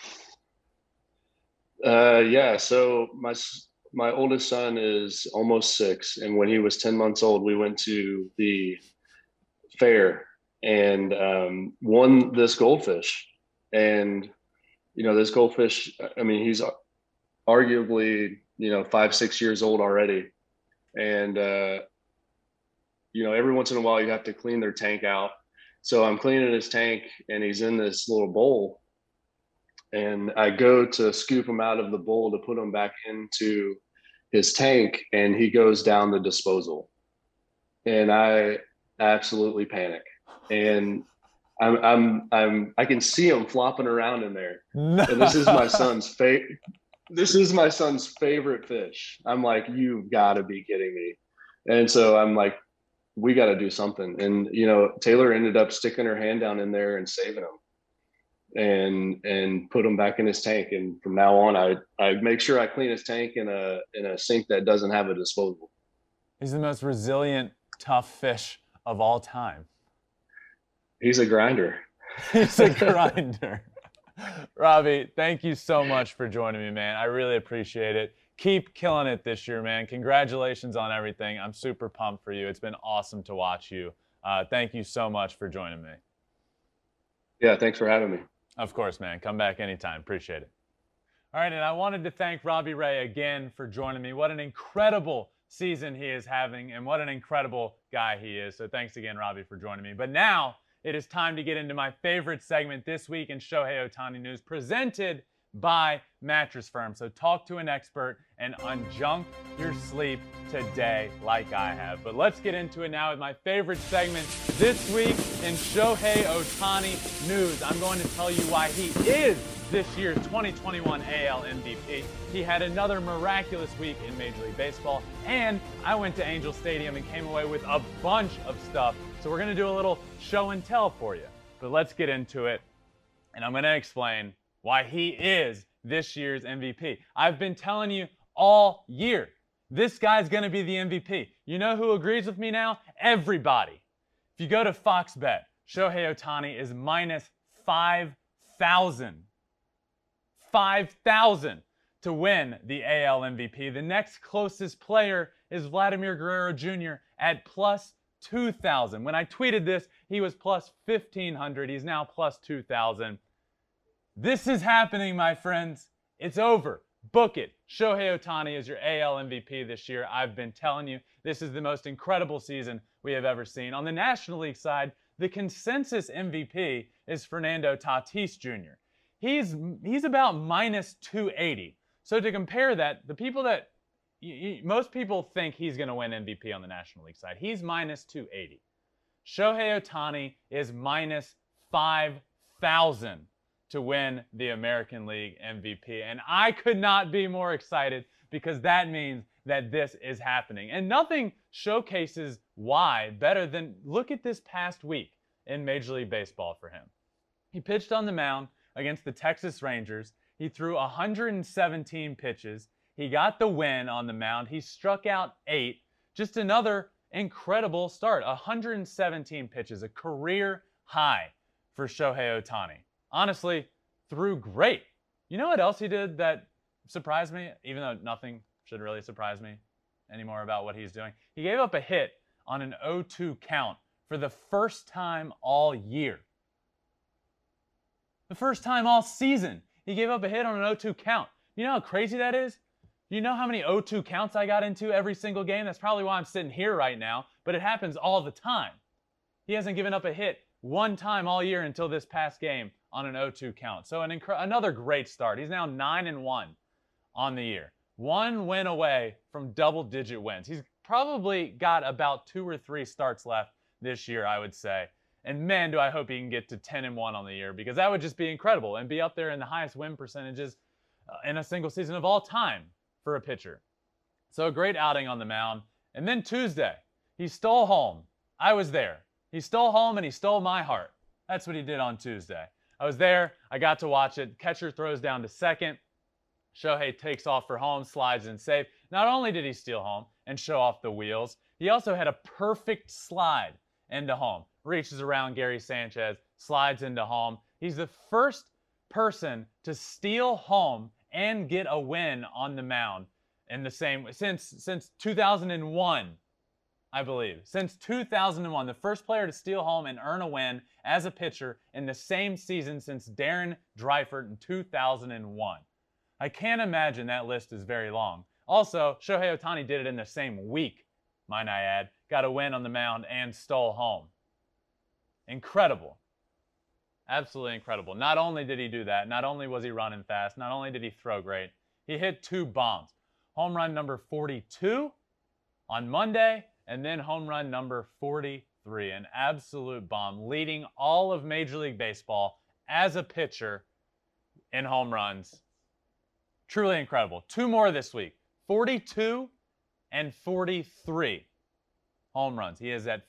Speaker 4: Yeah. So my oldest son is almost 6, and when he was 10 months old, we went to the fair and won this goldfish. And this goldfish, I mean, he's arguably 5-6 years old already, and every once in a while you have to clean their tank out. So I'm cleaning his tank, and he's in this little bowl, and I go to scoop him out of the bowl to put him back into his tank, and he goes down the disposal, and I absolutely panic. And I can see him flopping around in there. No. And this is my son's favorite fish. I'm like, you've got to be kidding me. And so I'm like, we got to do something. And Taylor ended up sticking her hand down in there and saving him and put him back in his tank. And from now on, I make sure I clean his tank in a sink that doesn't have a disposal.
Speaker 3: He's the most resilient, tough fish of all time.
Speaker 4: He's a grinder.
Speaker 3: He's a grinder. Robbie, thank you so much for joining me, man. I really appreciate it. Keep killing it this year, man. Congratulations on everything. I'm super pumped for you. It's been awesome to watch you. Thank you so much for joining me.
Speaker 4: Yeah, thanks for having me.
Speaker 3: Of course, man. Come back anytime. Appreciate it. All right, and I wanted to thank Robbie Ray again for joining me. What an incredible season he is having, and what an incredible guy he is. So thanks again, Robbie, for joining me. But now it is time to get into my favorite segment this week in Shohei Ohtani news, presented by Mattress Firm. So talk to an expert and unjunk your sleep today like I have. But let's get into it now with my favorite segment this week in Shohei Ohtani news. I'm going to tell you why he is this year's 2021 AL MVP. He had another miraculous week in Major League Baseball, and I went to Angel Stadium and came away with a bunch of stuff. So we're going to do a little show and tell for you. But let's get into it, and I'm going to explain why he is this year's MVP. I've been telling you all year, this guy's going to be the MVP. You know who agrees with me now? Everybody. If you go to Fox Bet, Shohei Ohtani is minus 5,000. 5,000 to win the AL MVP. The next closest player is Vladimir Guerrero Jr. at plus 2,000. When I tweeted this, he was plus 1,500. He's now plus 2,000. This is happening, my friends. It's over. Book it. Shohei Ohtani is your AL MVP this year. I've been telling you, this is the most incredible season we have ever seen. On the National League side, the consensus MVP is Fernando Tatis Jr. He's about minus 280. So to compare that, the people that most people think he's going to win MVP on the National League side, he's minus 280. Shohei Ohtani is minus 5,000 to win the American League MVP. And I could not be more excited because that means that this is happening. And nothing showcases why better than look at this past week in Major League Baseball for him. He pitched on the mound against the Texas Rangers. He threw 117 pitches. He got the win on the mound. He struck out 8. Just another incredible start. 117 pitches, a career high for Shohei Ohtani. Honestly, threw great. You know what else he did that surprised me? Even though nothing should really surprise me anymore about what he's doing. He gave up a hit on an 0-2 count for the first time all year. The first time all season, he gave up a hit on an 0-2 count. You know how crazy that is? You know how many 0-2 counts I got into every single game? That's probably why I'm sitting here right now, but it happens all the time. He hasn't given up a hit one time all year until this past game on an 0-2 count. So another great start. He's now 9-1 on the year. One win away from double-digit wins. He's probably got about 2 or 3 starts left this year, I would say. And man, do I hope he can get to 10-1 on the year, because that would just be incredible and be up there in the highest win percentages in a single season of all time for a pitcher. So a great outing on the mound. And then Tuesday, he stole home. I was there. He stole home and he stole my heart. That's what he did on Tuesday. I was there. I got to watch it. Catcher throws down to second. Shohei takes off for home, slides in safe. Not only did he steal home and show off the wheels, he also had a perfect slide into home. Reaches around Gary Sanchez, slides into home. He's the first person to steal home and get a win on the mound in the same since 2001, I believe. Since 2001, the first player to steal home and earn a win as a pitcher in the same season since Darren Dreifert in 2001. I can't imagine that list is very long. Also, Shohei Ohtani did it in the same week, might I add. Got a win on the mound and stole home. Incredible. Absolutely incredible. Not only did he do that, not only was he running fast, not only did he throw great, he hit 2 bombs. Home run number 42 on Monday, and then home run number 43, an absolute bomb, leading all of Major League Baseball as a pitcher in home runs. Truly incredible. 2 more this week, 42 and 43 home runs. He is at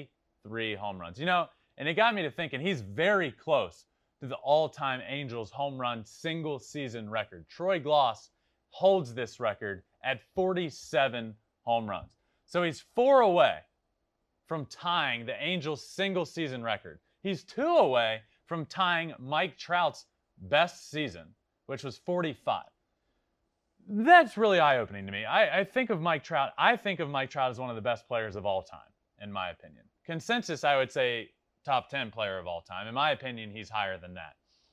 Speaker 3: 43 home runs. You know, and it got me to thinking he's very close to the all-time Angels home run single season record. Troy Glaus holds this record at 47 home runs. So he's 4 away from tying the Angels single season record. He's 2 away from tying Mike Trout's best season, which was 45. That's really eye-opening to me. I think of Mike Trout as one of the best players of all time, in my opinion. Consensus, I would say top 10 player of all time. In my opinion, he's higher than that.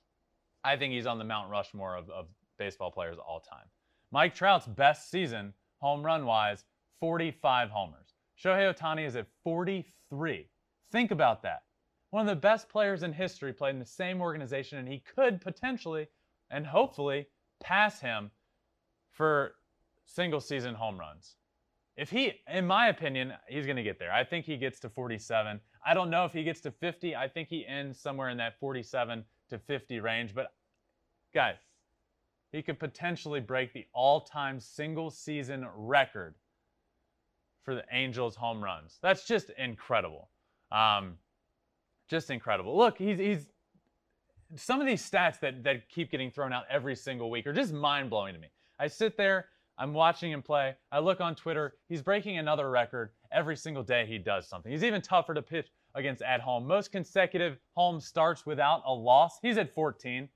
Speaker 3: I think he's on the Mount Rushmore of baseball players of all time. Mike Trout's best season, home run-wise, 45 homers. Shohei Ohtani is at 43. Think about that. One of the best players in history played in the same organization, and he could potentially and hopefully pass him for single-season home runs. If he, in my opinion, he's going to get there. I think he gets to 47. I don't know if he gets to 50. I think he ends somewhere in that 47 to 50 range. But, guys, he could potentially break the all-time single-season record for the Angels home runs. That's just incredible. Just incredible. Look, he's some of these stats that keep getting thrown out every single week are just mind-blowing to me. I sit there, I'm watching him play, I look on Twitter, he's breaking another record every single day he does something. He's even tougher to pitch against at home. Most consecutive home starts without a loss. He's at 14.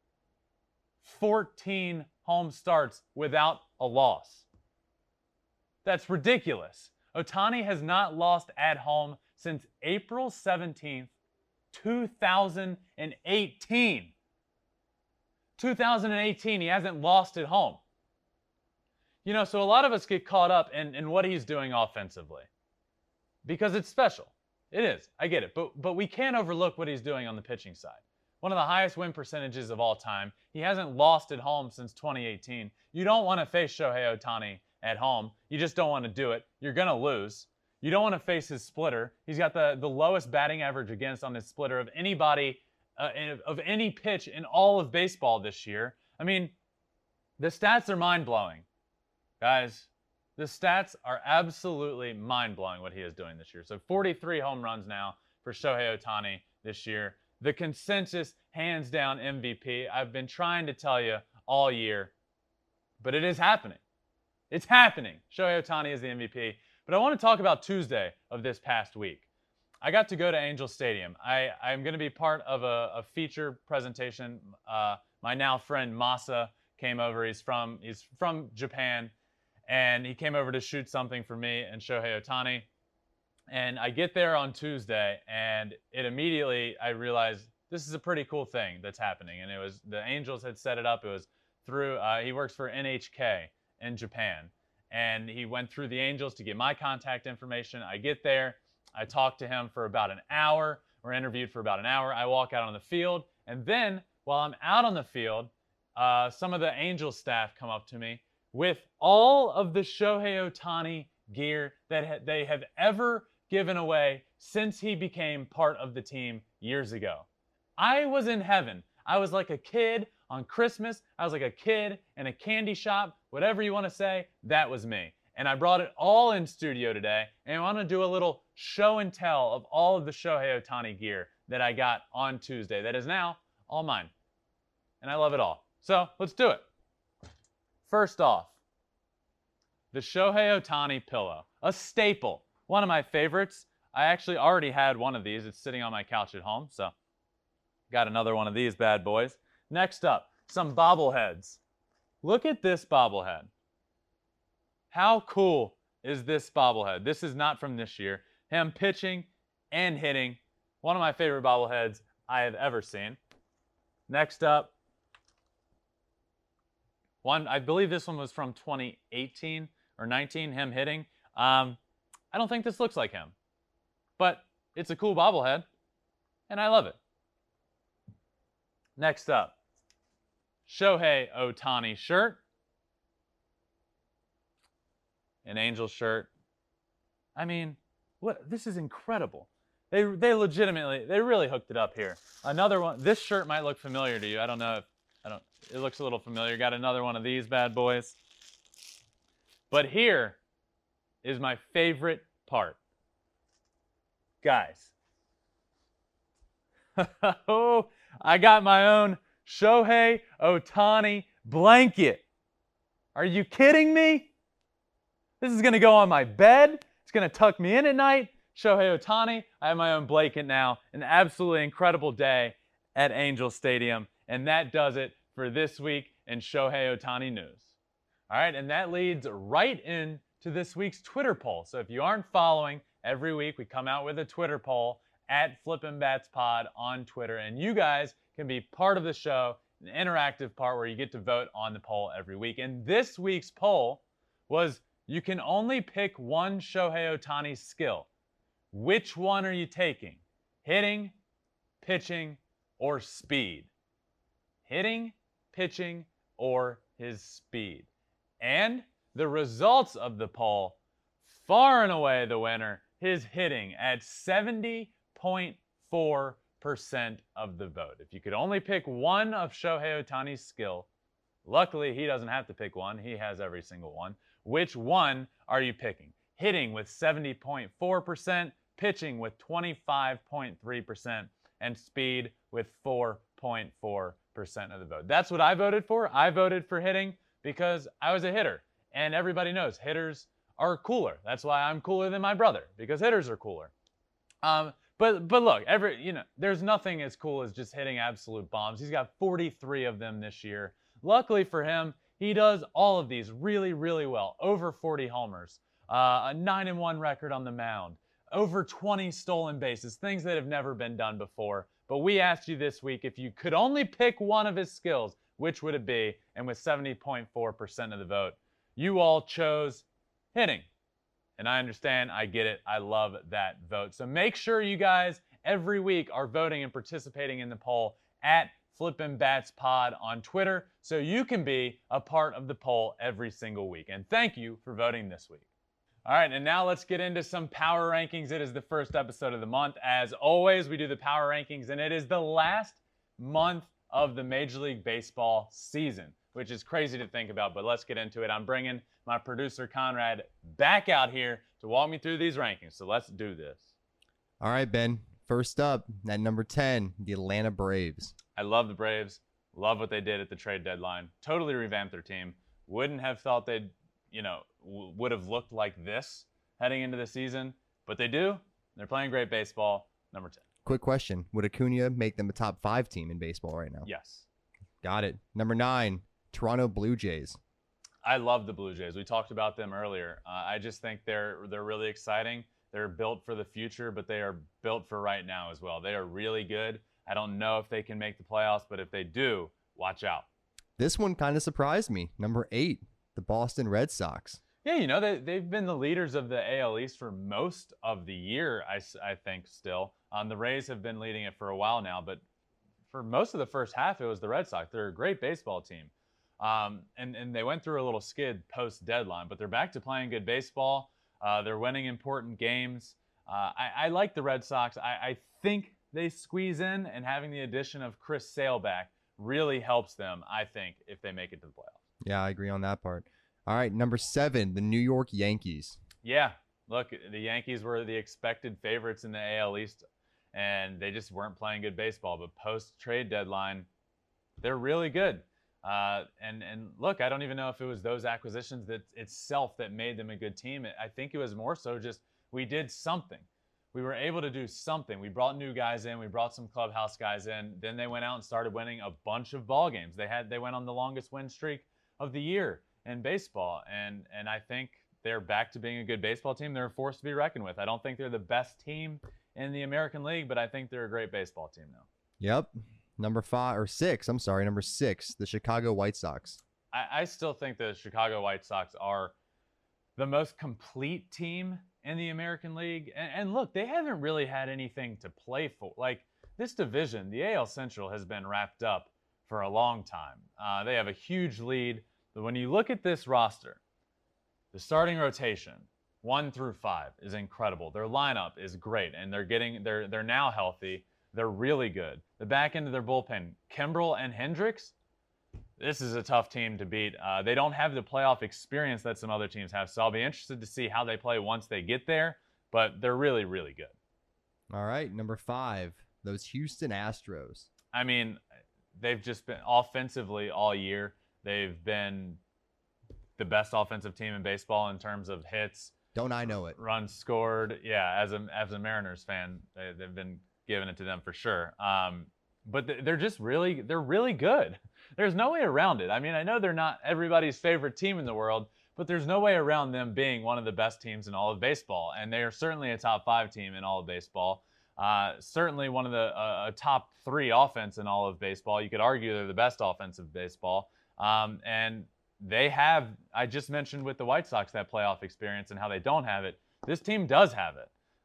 Speaker 3: 14 home starts without a loss. That's ridiculous. Ohtani has not lost at home since April 17th, 2018. 2018, he hasn't lost at home. You know, so a lot of us get caught up in what he's doing offensively because it's special. It is. I get it. But we can't overlook what he's doing on the pitching side. One of the highest win percentages of all time. He hasn't lost at home since 2018. You don't want to face Shohei Ohtani at home. You just don't want to do it. You're going to lose. You don't want to face his splitter. He's got the lowest batting average against on his splitter of anybody, of any pitch in all of baseball this year. I mean, the stats are mind-blowing. Guys, the stats are absolutely mind-blowing what he is doing this year. So 43 home runs now for Shohei Ohtani this year. The consensus, hands-down MVP. I've been trying to tell you all year, but it is happening. It's happening. Shohei Ohtani is the MVP. But I want to talk about Tuesday of this past week. I got to go to Angel Stadium. I'm going to be part of a feature presentation. My now friend Masa came over. He's from Japan, and he came over to shoot something for me and Shohei Ohtani. And I get there on Tuesday, and it immediately, I realized this is a pretty cool thing that's happening. And it was, the Angels had set it up. It was through, he works for NHK in Japan. And he went through the Angels to get my contact information. I get there. I talk to him for about an hour. We're interviewed for about an hour. I walk out on the field. And then, while I'm out on the field, some of the Angels staff come up to me with all of the Shohei Ohtani gear that they have ever given away since he became part of the team years ago. I was in heaven. I was like a kid on Christmas. I was like a kid in a candy shop, whatever you want to say, that was me. And I brought it all in studio today, and I want to do a little show and tell of all of the Shohei Ohtani gear that I got on Tuesday that is now all mine. And I love it all. So let's do it. First off, the Shohei Ohtani pillow, a staple, one of my favorites. I actually already had one of these. It's sitting on my couch at home, so got another one of these bad boys. Next up, some bobbleheads. Look at this bobblehead. How cool is this bobblehead? This is not from this year. Him pitching and hitting. One of my favorite bobbleheads I have ever seen. Next up, I believe this one was from 2018 or 19, him hitting. I don't think this looks like him, but it's a cool bobblehead, and I love it. Next up, Shohei Ohtani shirt. An Angel shirt. I mean, this is incredible. They legitimately, they really hooked it up here. Another one, this shirt might look familiar to you. I don't know if, it looks a little familiar. Got another one of these bad boys. But here is my favorite part. Guys. Oh, I got my own Shohei Ohtani blanket. Are you kidding me? This is going to go on my bed. It's going to tuck me in at night. Shohei Ohtani. I have my own blanket now. An absolutely incredible day at Angel Stadium. And that does it for this week in Shohei Ohtani news. All right, and that leads right into this week's Twitter poll. So if you aren't following, every week we come out with a Twitter poll at FlippinBatsPod on Twitter. And you guys can be part of the show, an interactive part where you get to vote on the poll every week. And this week's poll was, you can only pick one Shohei Ohtani skill. Which one are you taking? Hitting, pitching, or speed? Hitting, pitching, or his speed? And the results of the poll, far and away the winner, his hitting at 70.4% of the vote. If you could only pick one of Shohei Ohtani's skill, luckily he doesn't have to pick one. He has every single one. Which one are you picking? Hitting with 70.4%, pitching with 25.3%, and speed with 4.4% of the vote. That's what I voted for. I voted for hitting because I was a hitter. And everybody knows hitters are cooler. That's why I'm cooler than my brother, because hitters are cooler. But look, there's nothing as cool as just hitting absolute bombs. He's got 43 of them this year. Luckily for him, he does all of these really, really well. Over 40 homers, a 9-1 record on the mound, over 20 stolen bases, things that have never been done before. But we asked you this week, if you could only pick one of his skills, which would it be? And with 70.4% of the vote, you all chose hitting. And I understand, I get it, I love that vote. So make sure you guys every week are voting and participating in the poll at Flippin' Bats Pod on Twitter, so you can be a part of the poll every single week. And thank you for voting this week. All right, and now let's get into some power rankings. It is the first episode of the month. As always, we do the power rankings, and it is the last month of the Major League Baseball season, which is crazy to think about, but let's get into it. I'm bringing my producer, Conrad, back out here to walk me through these rankings, so let's do this.
Speaker 5: All right, Ben. First up, at number 10, the Atlanta Braves.
Speaker 3: I love the Braves. Love what they did at the trade deadline. Totally revamped their team. Wouldn't have thought they'd, would have looked like this heading into the season, but they do. They're playing great baseball. Number 10.
Speaker 5: Quick question. Would Acuna make them a top 5 team in baseball right now?
Speaker 3: Yes.
Speaker 5: Got it. Number 9, Toronto Blue Jays.
Speaker 3: I love the Blue Jays. We talked about them earlier. I just think they're really exciting. They're built for the future, but they are built for right now as well. They are really good. I don't know if they can make the playoffs, but if they do, watch out.
Speaker 5: This one kind of surprised me. Number 8, the Boston Red Sox.
Speaker 3: Yeah, they've been the leaders of the AL East for most of the year, I think, still. The Rays have been leading it for a while now, but for most of the first half, it was the Red Sox. They're a great baseball team. And they went through a little skid post-deadline, but they're back to playing good baseball. They're winning important games. I like the Red Sox. I think they squeeze in, and having the addition of Chris Sale back really helps them, I think, if they make it to the playoffs.
Speaker 5: Yeah, I agree on that part. All right, number 7, the New York Yankees.
Speaker 3: Yeah, look, the Yankees were the expected favorites in the AL East, and they just weren't playing good baseball. But post-trade deadline, they're really good. And look, I don't even know if it was those acquisitions that itself that made them a good team. I think it was more so just we did something. We were able to do something. We brought new guys in. We brought some clubhouse guys in. Then they went out and started winning a bunch of ball games. They went on the longest win streak of the year in baseball. And I think they're back to being a good baseball team. They're a force to be reckoned with. I don't think they're the best team in the American League, but I think they're a great baseball team now.
Speaker 5: Yep. Number 6, the Chicago White Sox.
Speaker 3: I still think the Chicago White Sox are the most complete team in the American League. And look, they haven't really had anything to play for. Like, this division, the AL Central, has been wrapped up for a long time. They have a huge lead. But when you look at this roster, the starting rotation, 1 through 5, is incredible. Their lineup is great, and they're now healthy. They're really good. The back end of their bullpen, Kimbrel and Hendricks, this is a tough team to beat. They don't have the playoff experience that some other teams have, so I'll be interested to see how they play once they get there, but they're really, really good.
Speaker 5: All right, number 5, those Houston Astros.
Speaker 3: I mean, they've just been offensively all year. They've been the best offensive team in baseball in terms of hits.
Speaker 5: Don't I know it?
Speaker 3: Runs scored. Yeah, as a Mariners fan, they've been giving it to them for sure. But they're really good. There's no way around it. I mean, I know they're not everybody's favorite team in the world, but there's no way around them being one of the best teams in all of baseball. And they are certainly a top 5 team in all of baseball. Certainly one of the top 3 offense in all of baseball. You could argue they're the best offensive baseball. And they have, I just mentioned with the White Sox, that playoff experience and how they don't have it. This team does have it.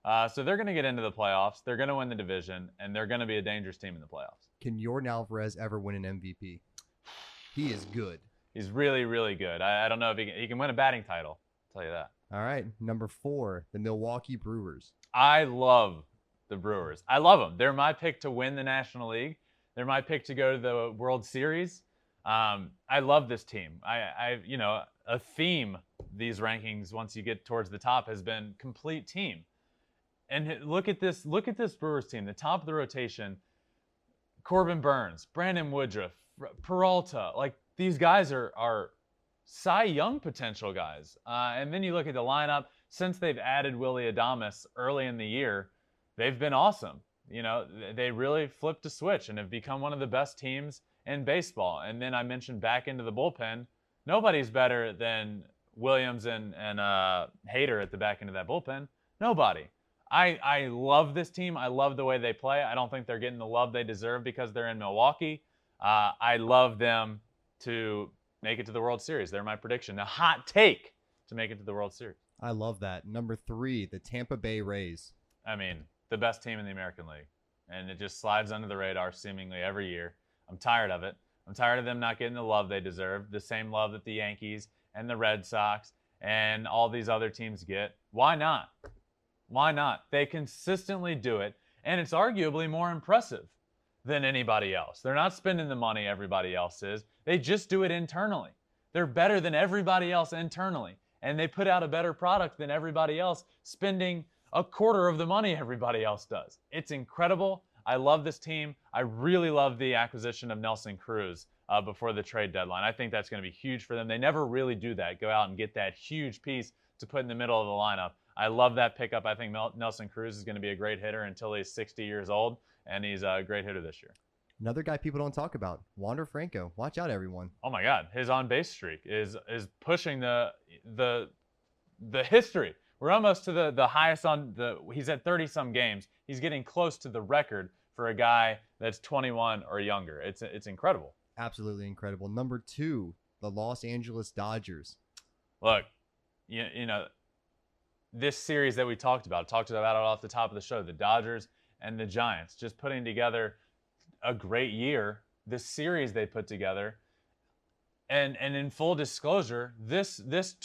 Speaker 3: So they're going to get into the playoffs. They're going to win the division, and they're going to be a dangerous team in the playoffs.
Speaker 5: Can Yordan Alvarez ever win an MVP? He is good.
Speaker 3: He's really, really good. I don't know if he can win a batting title. I'll tell you that.
Speaker 5: All right, number 4, the Milwaukee Brewers.
Speaker 3: I love the Brewers. I love them. They're my pick to win the National League. They're my pick to go to the World Series. I love this team. A theme these rankings once you get towards the top has been complete team. And look at this Brewers team. The top of the rotation: Corbin Burns, Brandon Woodruff, Peralta. Like, these guys are Cy Young potential guys. And then you look at the lineup. Since they've added Willy Adames early in the year, they've been awesome. They really flipped a switch and have become one of the best teams in baseball. And then I mentioned back into the bullpen. Nobody's better than Williams and Hader at the back end of that bullpen. Nobody. I love this team. I love the way they play. I don't think they're getting the love they deserve because they're in Milwaukee. I love them to make it to the World Series. They're my prediction. A hot take to make it to the World Series.
Speaker 5: I love that. Number 3, the Tampa Bay Rays.
Speaker 3: I mean, the best team in the American League. And it just slides under the radar seemingly every year. I'm tired of it. I'm tired of them not getting the love they deserve, the same love that the Yankees and the Red Sox and all these other teams get. Why not? Why not? They consistently do it, and it's arguably more impressive than anybody else. They're not spending the money everybody else is. They just do it internally. They're better than everybody else internally, and they put out a better product than everybody else, spending a quarter of the money everybody else does. It's incredible. I love this team. I really love the acquisition of Nelson Cruz before the trade deadline. I think that's going to be huge for them. They never really do that, go out and get that huge piece to put in the middle of the lineup. I love that pickup. I think Nelson Cruz is going to be a great hitter until he's 60 years old, and he's a great hitter this year.
Speaker 5: Another guy people don't talk about, Wander Franco. Watch out, everyone.
Speaker 3: Oh my God, his on-base streak is pushing the history. We're almost to the highest he's at 30-some games. He's getting close to the record for a guy that's 21 or younger. It's incredible.
Speaker 5: Absolutely incredible. Number 2, the Los Angeles Dodgers.
Speaker 3: Look, you know, this series that we talked about it off the top of the show, the Dodgers and the Giants, just putting together a great year. This series they put together, and in full disclosure, this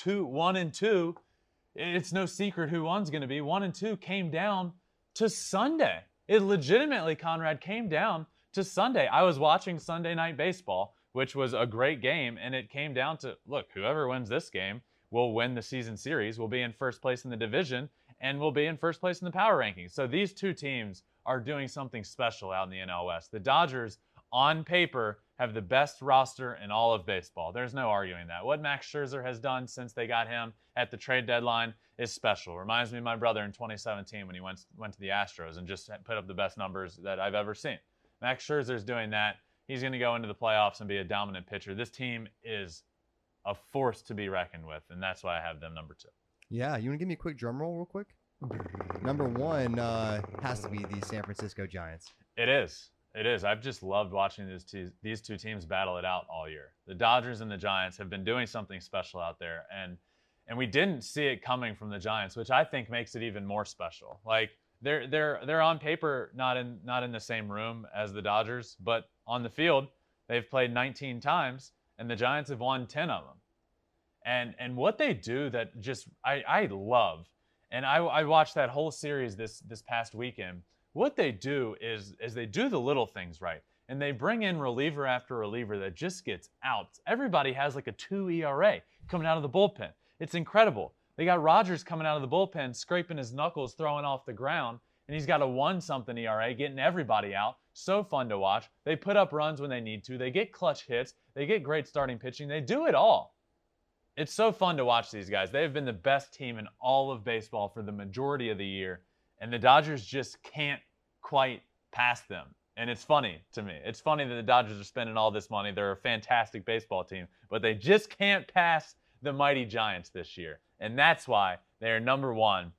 Speaker 3: 1 and 2, it's no secret who one's going to be. 1 and 2 came down to Sunday. It legitimately, Conrad, came down to Sunday. I was watching Sunday Night Baseball, which was a great game, and it came down to, look, whoever wins this game will win the season series, will be in first place in the division, and will be in first place in the power rankings. So these two teams are doing something special out in the NL West. The Dodgers, on paper, have the best roster in all of baseball. There's no arguing that. What Max Scherzer has done since they got him at the trade deadline is special. Reminds me of my brother in 2017 when he went to the Astros and just put up the best numbers that I've ever seen. Max Scherzer's doing that. He's going to go into the playoffs and be a dominant pitcher. This team is a force to be reckoned with, and that's why I have them number 2.
Speaker 5: Yeah, you want to give me a quick drum roll real quick? Number 1 has to be the San Francisco Giants.
Speaker 3: It is. It is. I've just loved watching these two teams battle it out all year. The Dodgers and the Giants have been doing something special out there, and we didn't see it coming from the Giants, which I think makes it even more special. Like, they're on paper not in the same room as the Dodgers, but on the field they've played 19 times, and the Giants have won 10 of them. And what they do that just I love, and I watched that whole series this past weekend. What they do is they do the little things right, and they bring in reliever after reliever that just gets outs. Everybody has like a 2 ERA coming out of the bullpen. It's incredible. They got Rogers coming out of the bullpen, scraping his knuckles, throwing off the ground, and he's got a 1-something ERA, getting everybody out. So fun to watch. They put up runs when they need to. They get clutch hits. They get great starting pitching. They do it all. It's so fun to watch these guys. They've been the best team in all of baseball for the majority of the year, and the Dodgers just can't quite pass them. And it's funny to me. It's funny that the Dodgers are spending all this money. They're a fantastic baseball team, but they just can't pass the mighty Giants this year. And that's why they are number 1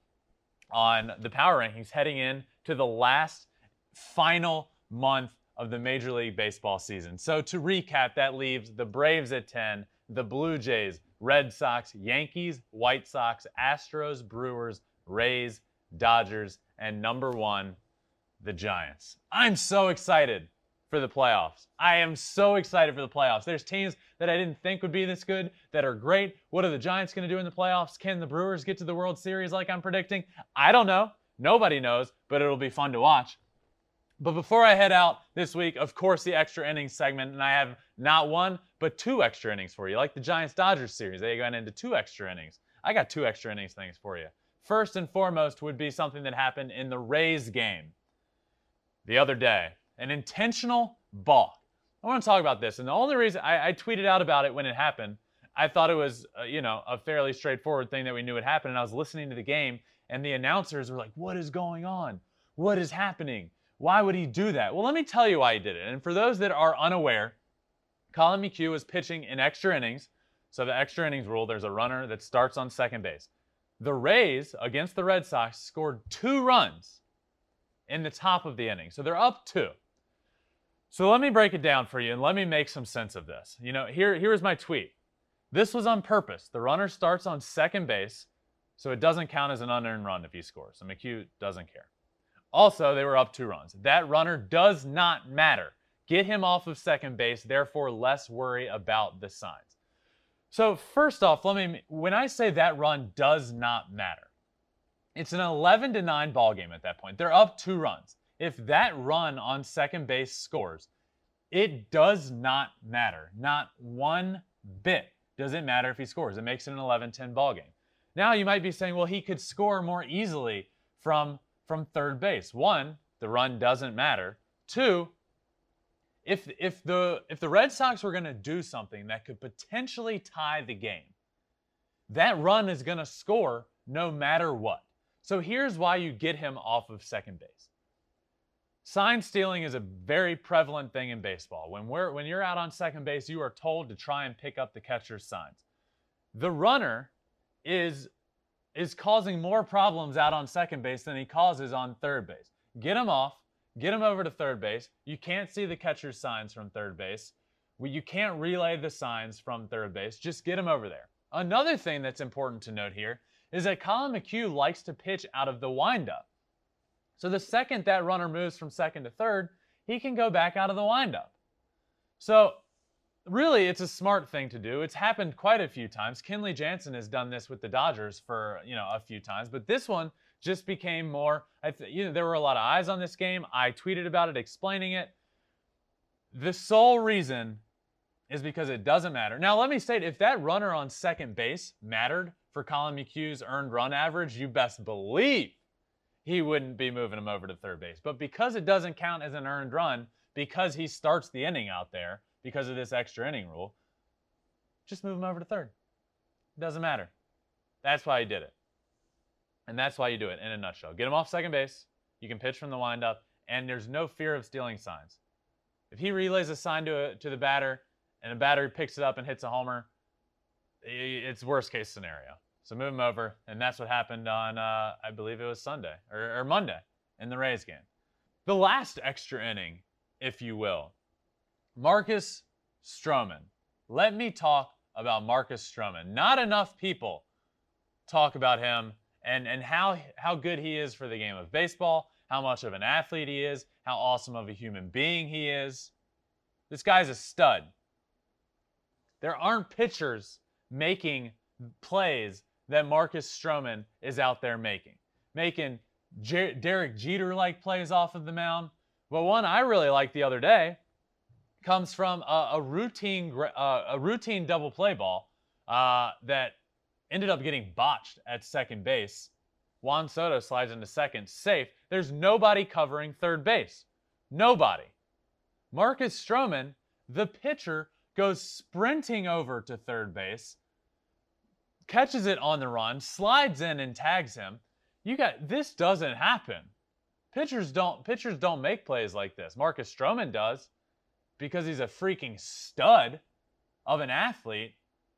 Speaker 3: on the power rankings heading in to the last final month of the Major League Baseball season. So to recap, that leaves the Braves at 10, the Blue Jays, Red Sox, Yankees, White Sox, Astros, Brewers, Rays, Dodgers, and number 1, the Giants. I'm so excited for the playoffs. I am so excited for the playoffs. There's teams that I didn't think would be this good that are great. What are the Giants going to do in the playoffs? Can the Brewers get to the World Series like I'm predicting? I don't know. Nobody knows, but it'll be fun to watch. But before I head out this week, of course, the extra innings segment, and I have not 1, but 2 extra innings for you. Like the Giants-Dodgers series, they went into 2 extra innings. I got 2 extra innings things for you. First and foremost would be something that happened in the Rays game the other day. An intentional balk. I want to talk about this, and the only reason I tweeted out about it when it happened, I thought it was, a fairly straightforward thing that we knew would happen, and I was listening to the game, and the announcers were like, what is going on? What is happening? Why would he do that? Well, let me tell you why he did it. And for those that are unaware, Colin McHugh was pitching in extra innings. So the extra innings rule, there's a runner that starts on second base. The Rays, against the Red Sox, scored 2 runs in the top of the inning. So they're up 2. So let me break it down for you and let me make some sense of this. Here's my tweet. This was on purpose. The runner starts on second base, so it doesn't count as an unearned run if he scores. So McHugh doesn't care. Also, they were up 2 runs. That runner does not matter. Get him off of second base, therefore less worry about the signs. So first off, when I say that run does not matter, it's an 11-9 ball game at that point. They're up 2 runs. If that run on second base scores, it does not matter. Not 1 bit does it matter if he scores. It makes it an 11-10 ball game. Now you might be saying, well, he could score more easily from third base. 1, the run doesn't matter. 2, if the Red Sox were going to do something that could potentially tie the game, that run is going to score no matter what. So here's why you get him off of second base. Sign stealing is a very prevalent thing in baseball. When you're out on second base, you are told to try and pick up the catcher's signs. The runner is causing more problems out on second base than he causes on third base. Get him off. Get him over to third base. You can't see the catcher's signs from third base. You can't relay the signs from third base. Just get him over there. Another thing that's important to note here is that Colin McHugh likes to pitch out of the windup. So the second that runner moves from second to third, he can go back out of the windup. So really, it's a smart thing to do. It's happened quite a few times. Kenley Jansen has done this with the Dodgers for, a few times. But this one just became more, there were a lot of eyes on this game. I tweeted about it, explaining it. The sole reason is because it doesn't matter. Now, let me state, if that runner on second base mattered for Colin McHugh's earned run average, you best believe he wouldn't be moving him over to third base. But because it doesn't count as an earned run, because he starts the inning out there, because of this extra inning rule, just move him over to third. It doesn't matter. That's why he did it. And that's why you do it in a nutshell. Get him off second base. You can pitch from the windup, and there's no fear of stealing signs. If he relays a sign to the batter, and the batter picks it up and hits a homer, it's worst case scenario. So move him over, and that's what happened on, I believe it was Sunday, or Monday, in the Rays game. The last extra inning, if you will, Marcus Stroman. Let me talk about Marcus Stroman. Not enough people talk about him and how good he is for the game of baseball, how much of an athlete he is, how awesome of a human being he is. This guy's a stud. There aren't pitchers making plays that Marcus Stroman is out there making. Making Derek Jeter-like plays off of the mound. But one I really liked the other day comes from a routine double play ball that ended up getting botched at second base. Juan Soto slides into second, safe. There's nobody covering third base. Nobody. Marcus Stroman, the pitcher, goes sprinting over to third base, catches it on the run, slides in and tags him. This doesn't happen. Pitchers don't make plays like this. Marcus Stroman does, because he's a freaking stud of an athlete.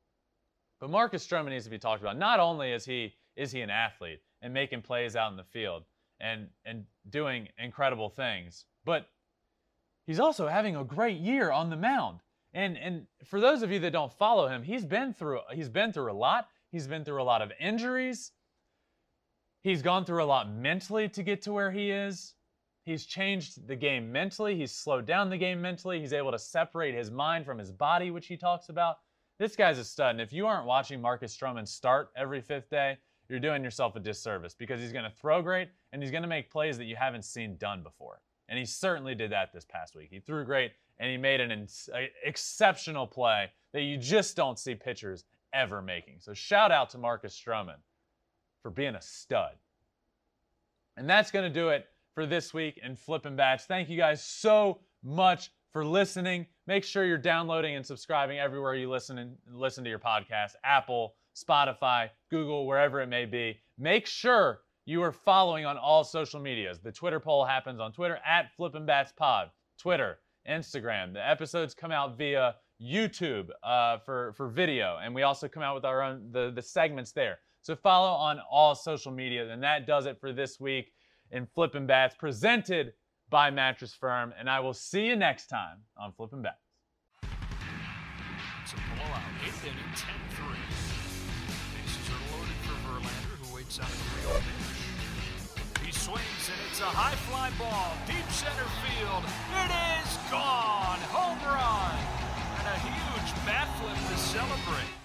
Speaker 3: But Marcus Stroman needs to be talked about. Not only is he an athlete and making plays out in the field and doing incredible things, but he's also having a great year on the mound. And for those of you that don't follow him, he's been through a lot. He's been through a lot of injuries. He's gone through a lot mentally to get to where he is. He's changed the game mentally. He's slowed down the game mentally. He's able to separate his mind from his body, which he talks about. This guy's a stud. And if you aren't watching Marcus Stroman start every fifth day, you're doing yourself a disservice, because he's going to throw great and he's going to make plays that you haven't seen done before. And he certainly did that this past week. He threw great and he made an exceptional play that you just don't see pitchers ever making. So shout out to Marcus Stroman for being a stud. And that's going to do it for this week in Flippin' Bats. Thank you guys so much for listening. Make sure you're downloading and subscribing everywhere you listen to your podcast. Apple, Spotify, Google, wherever it may be. Make sure you are following on all social medias. The Twitter poll happens on Twitter at Flippin'BatsPod. Twitter, Instagram. The episodes come out via YouTube for video, and we also come out with our own the segments there. So follow on all social media, and that does it for this week in Flippin' Bats, presented by Mattress Firm, and I will see you next time on Flippin' Bats.
Speaker 2: It's a blowout. 8th inning, 10-3. Bases are loaded for Verlander, who waits on a 3-0 pitch. He swings, and it's a high fly ball, deep center field. It is gone! Home run! And a huge bat flip to celebrate.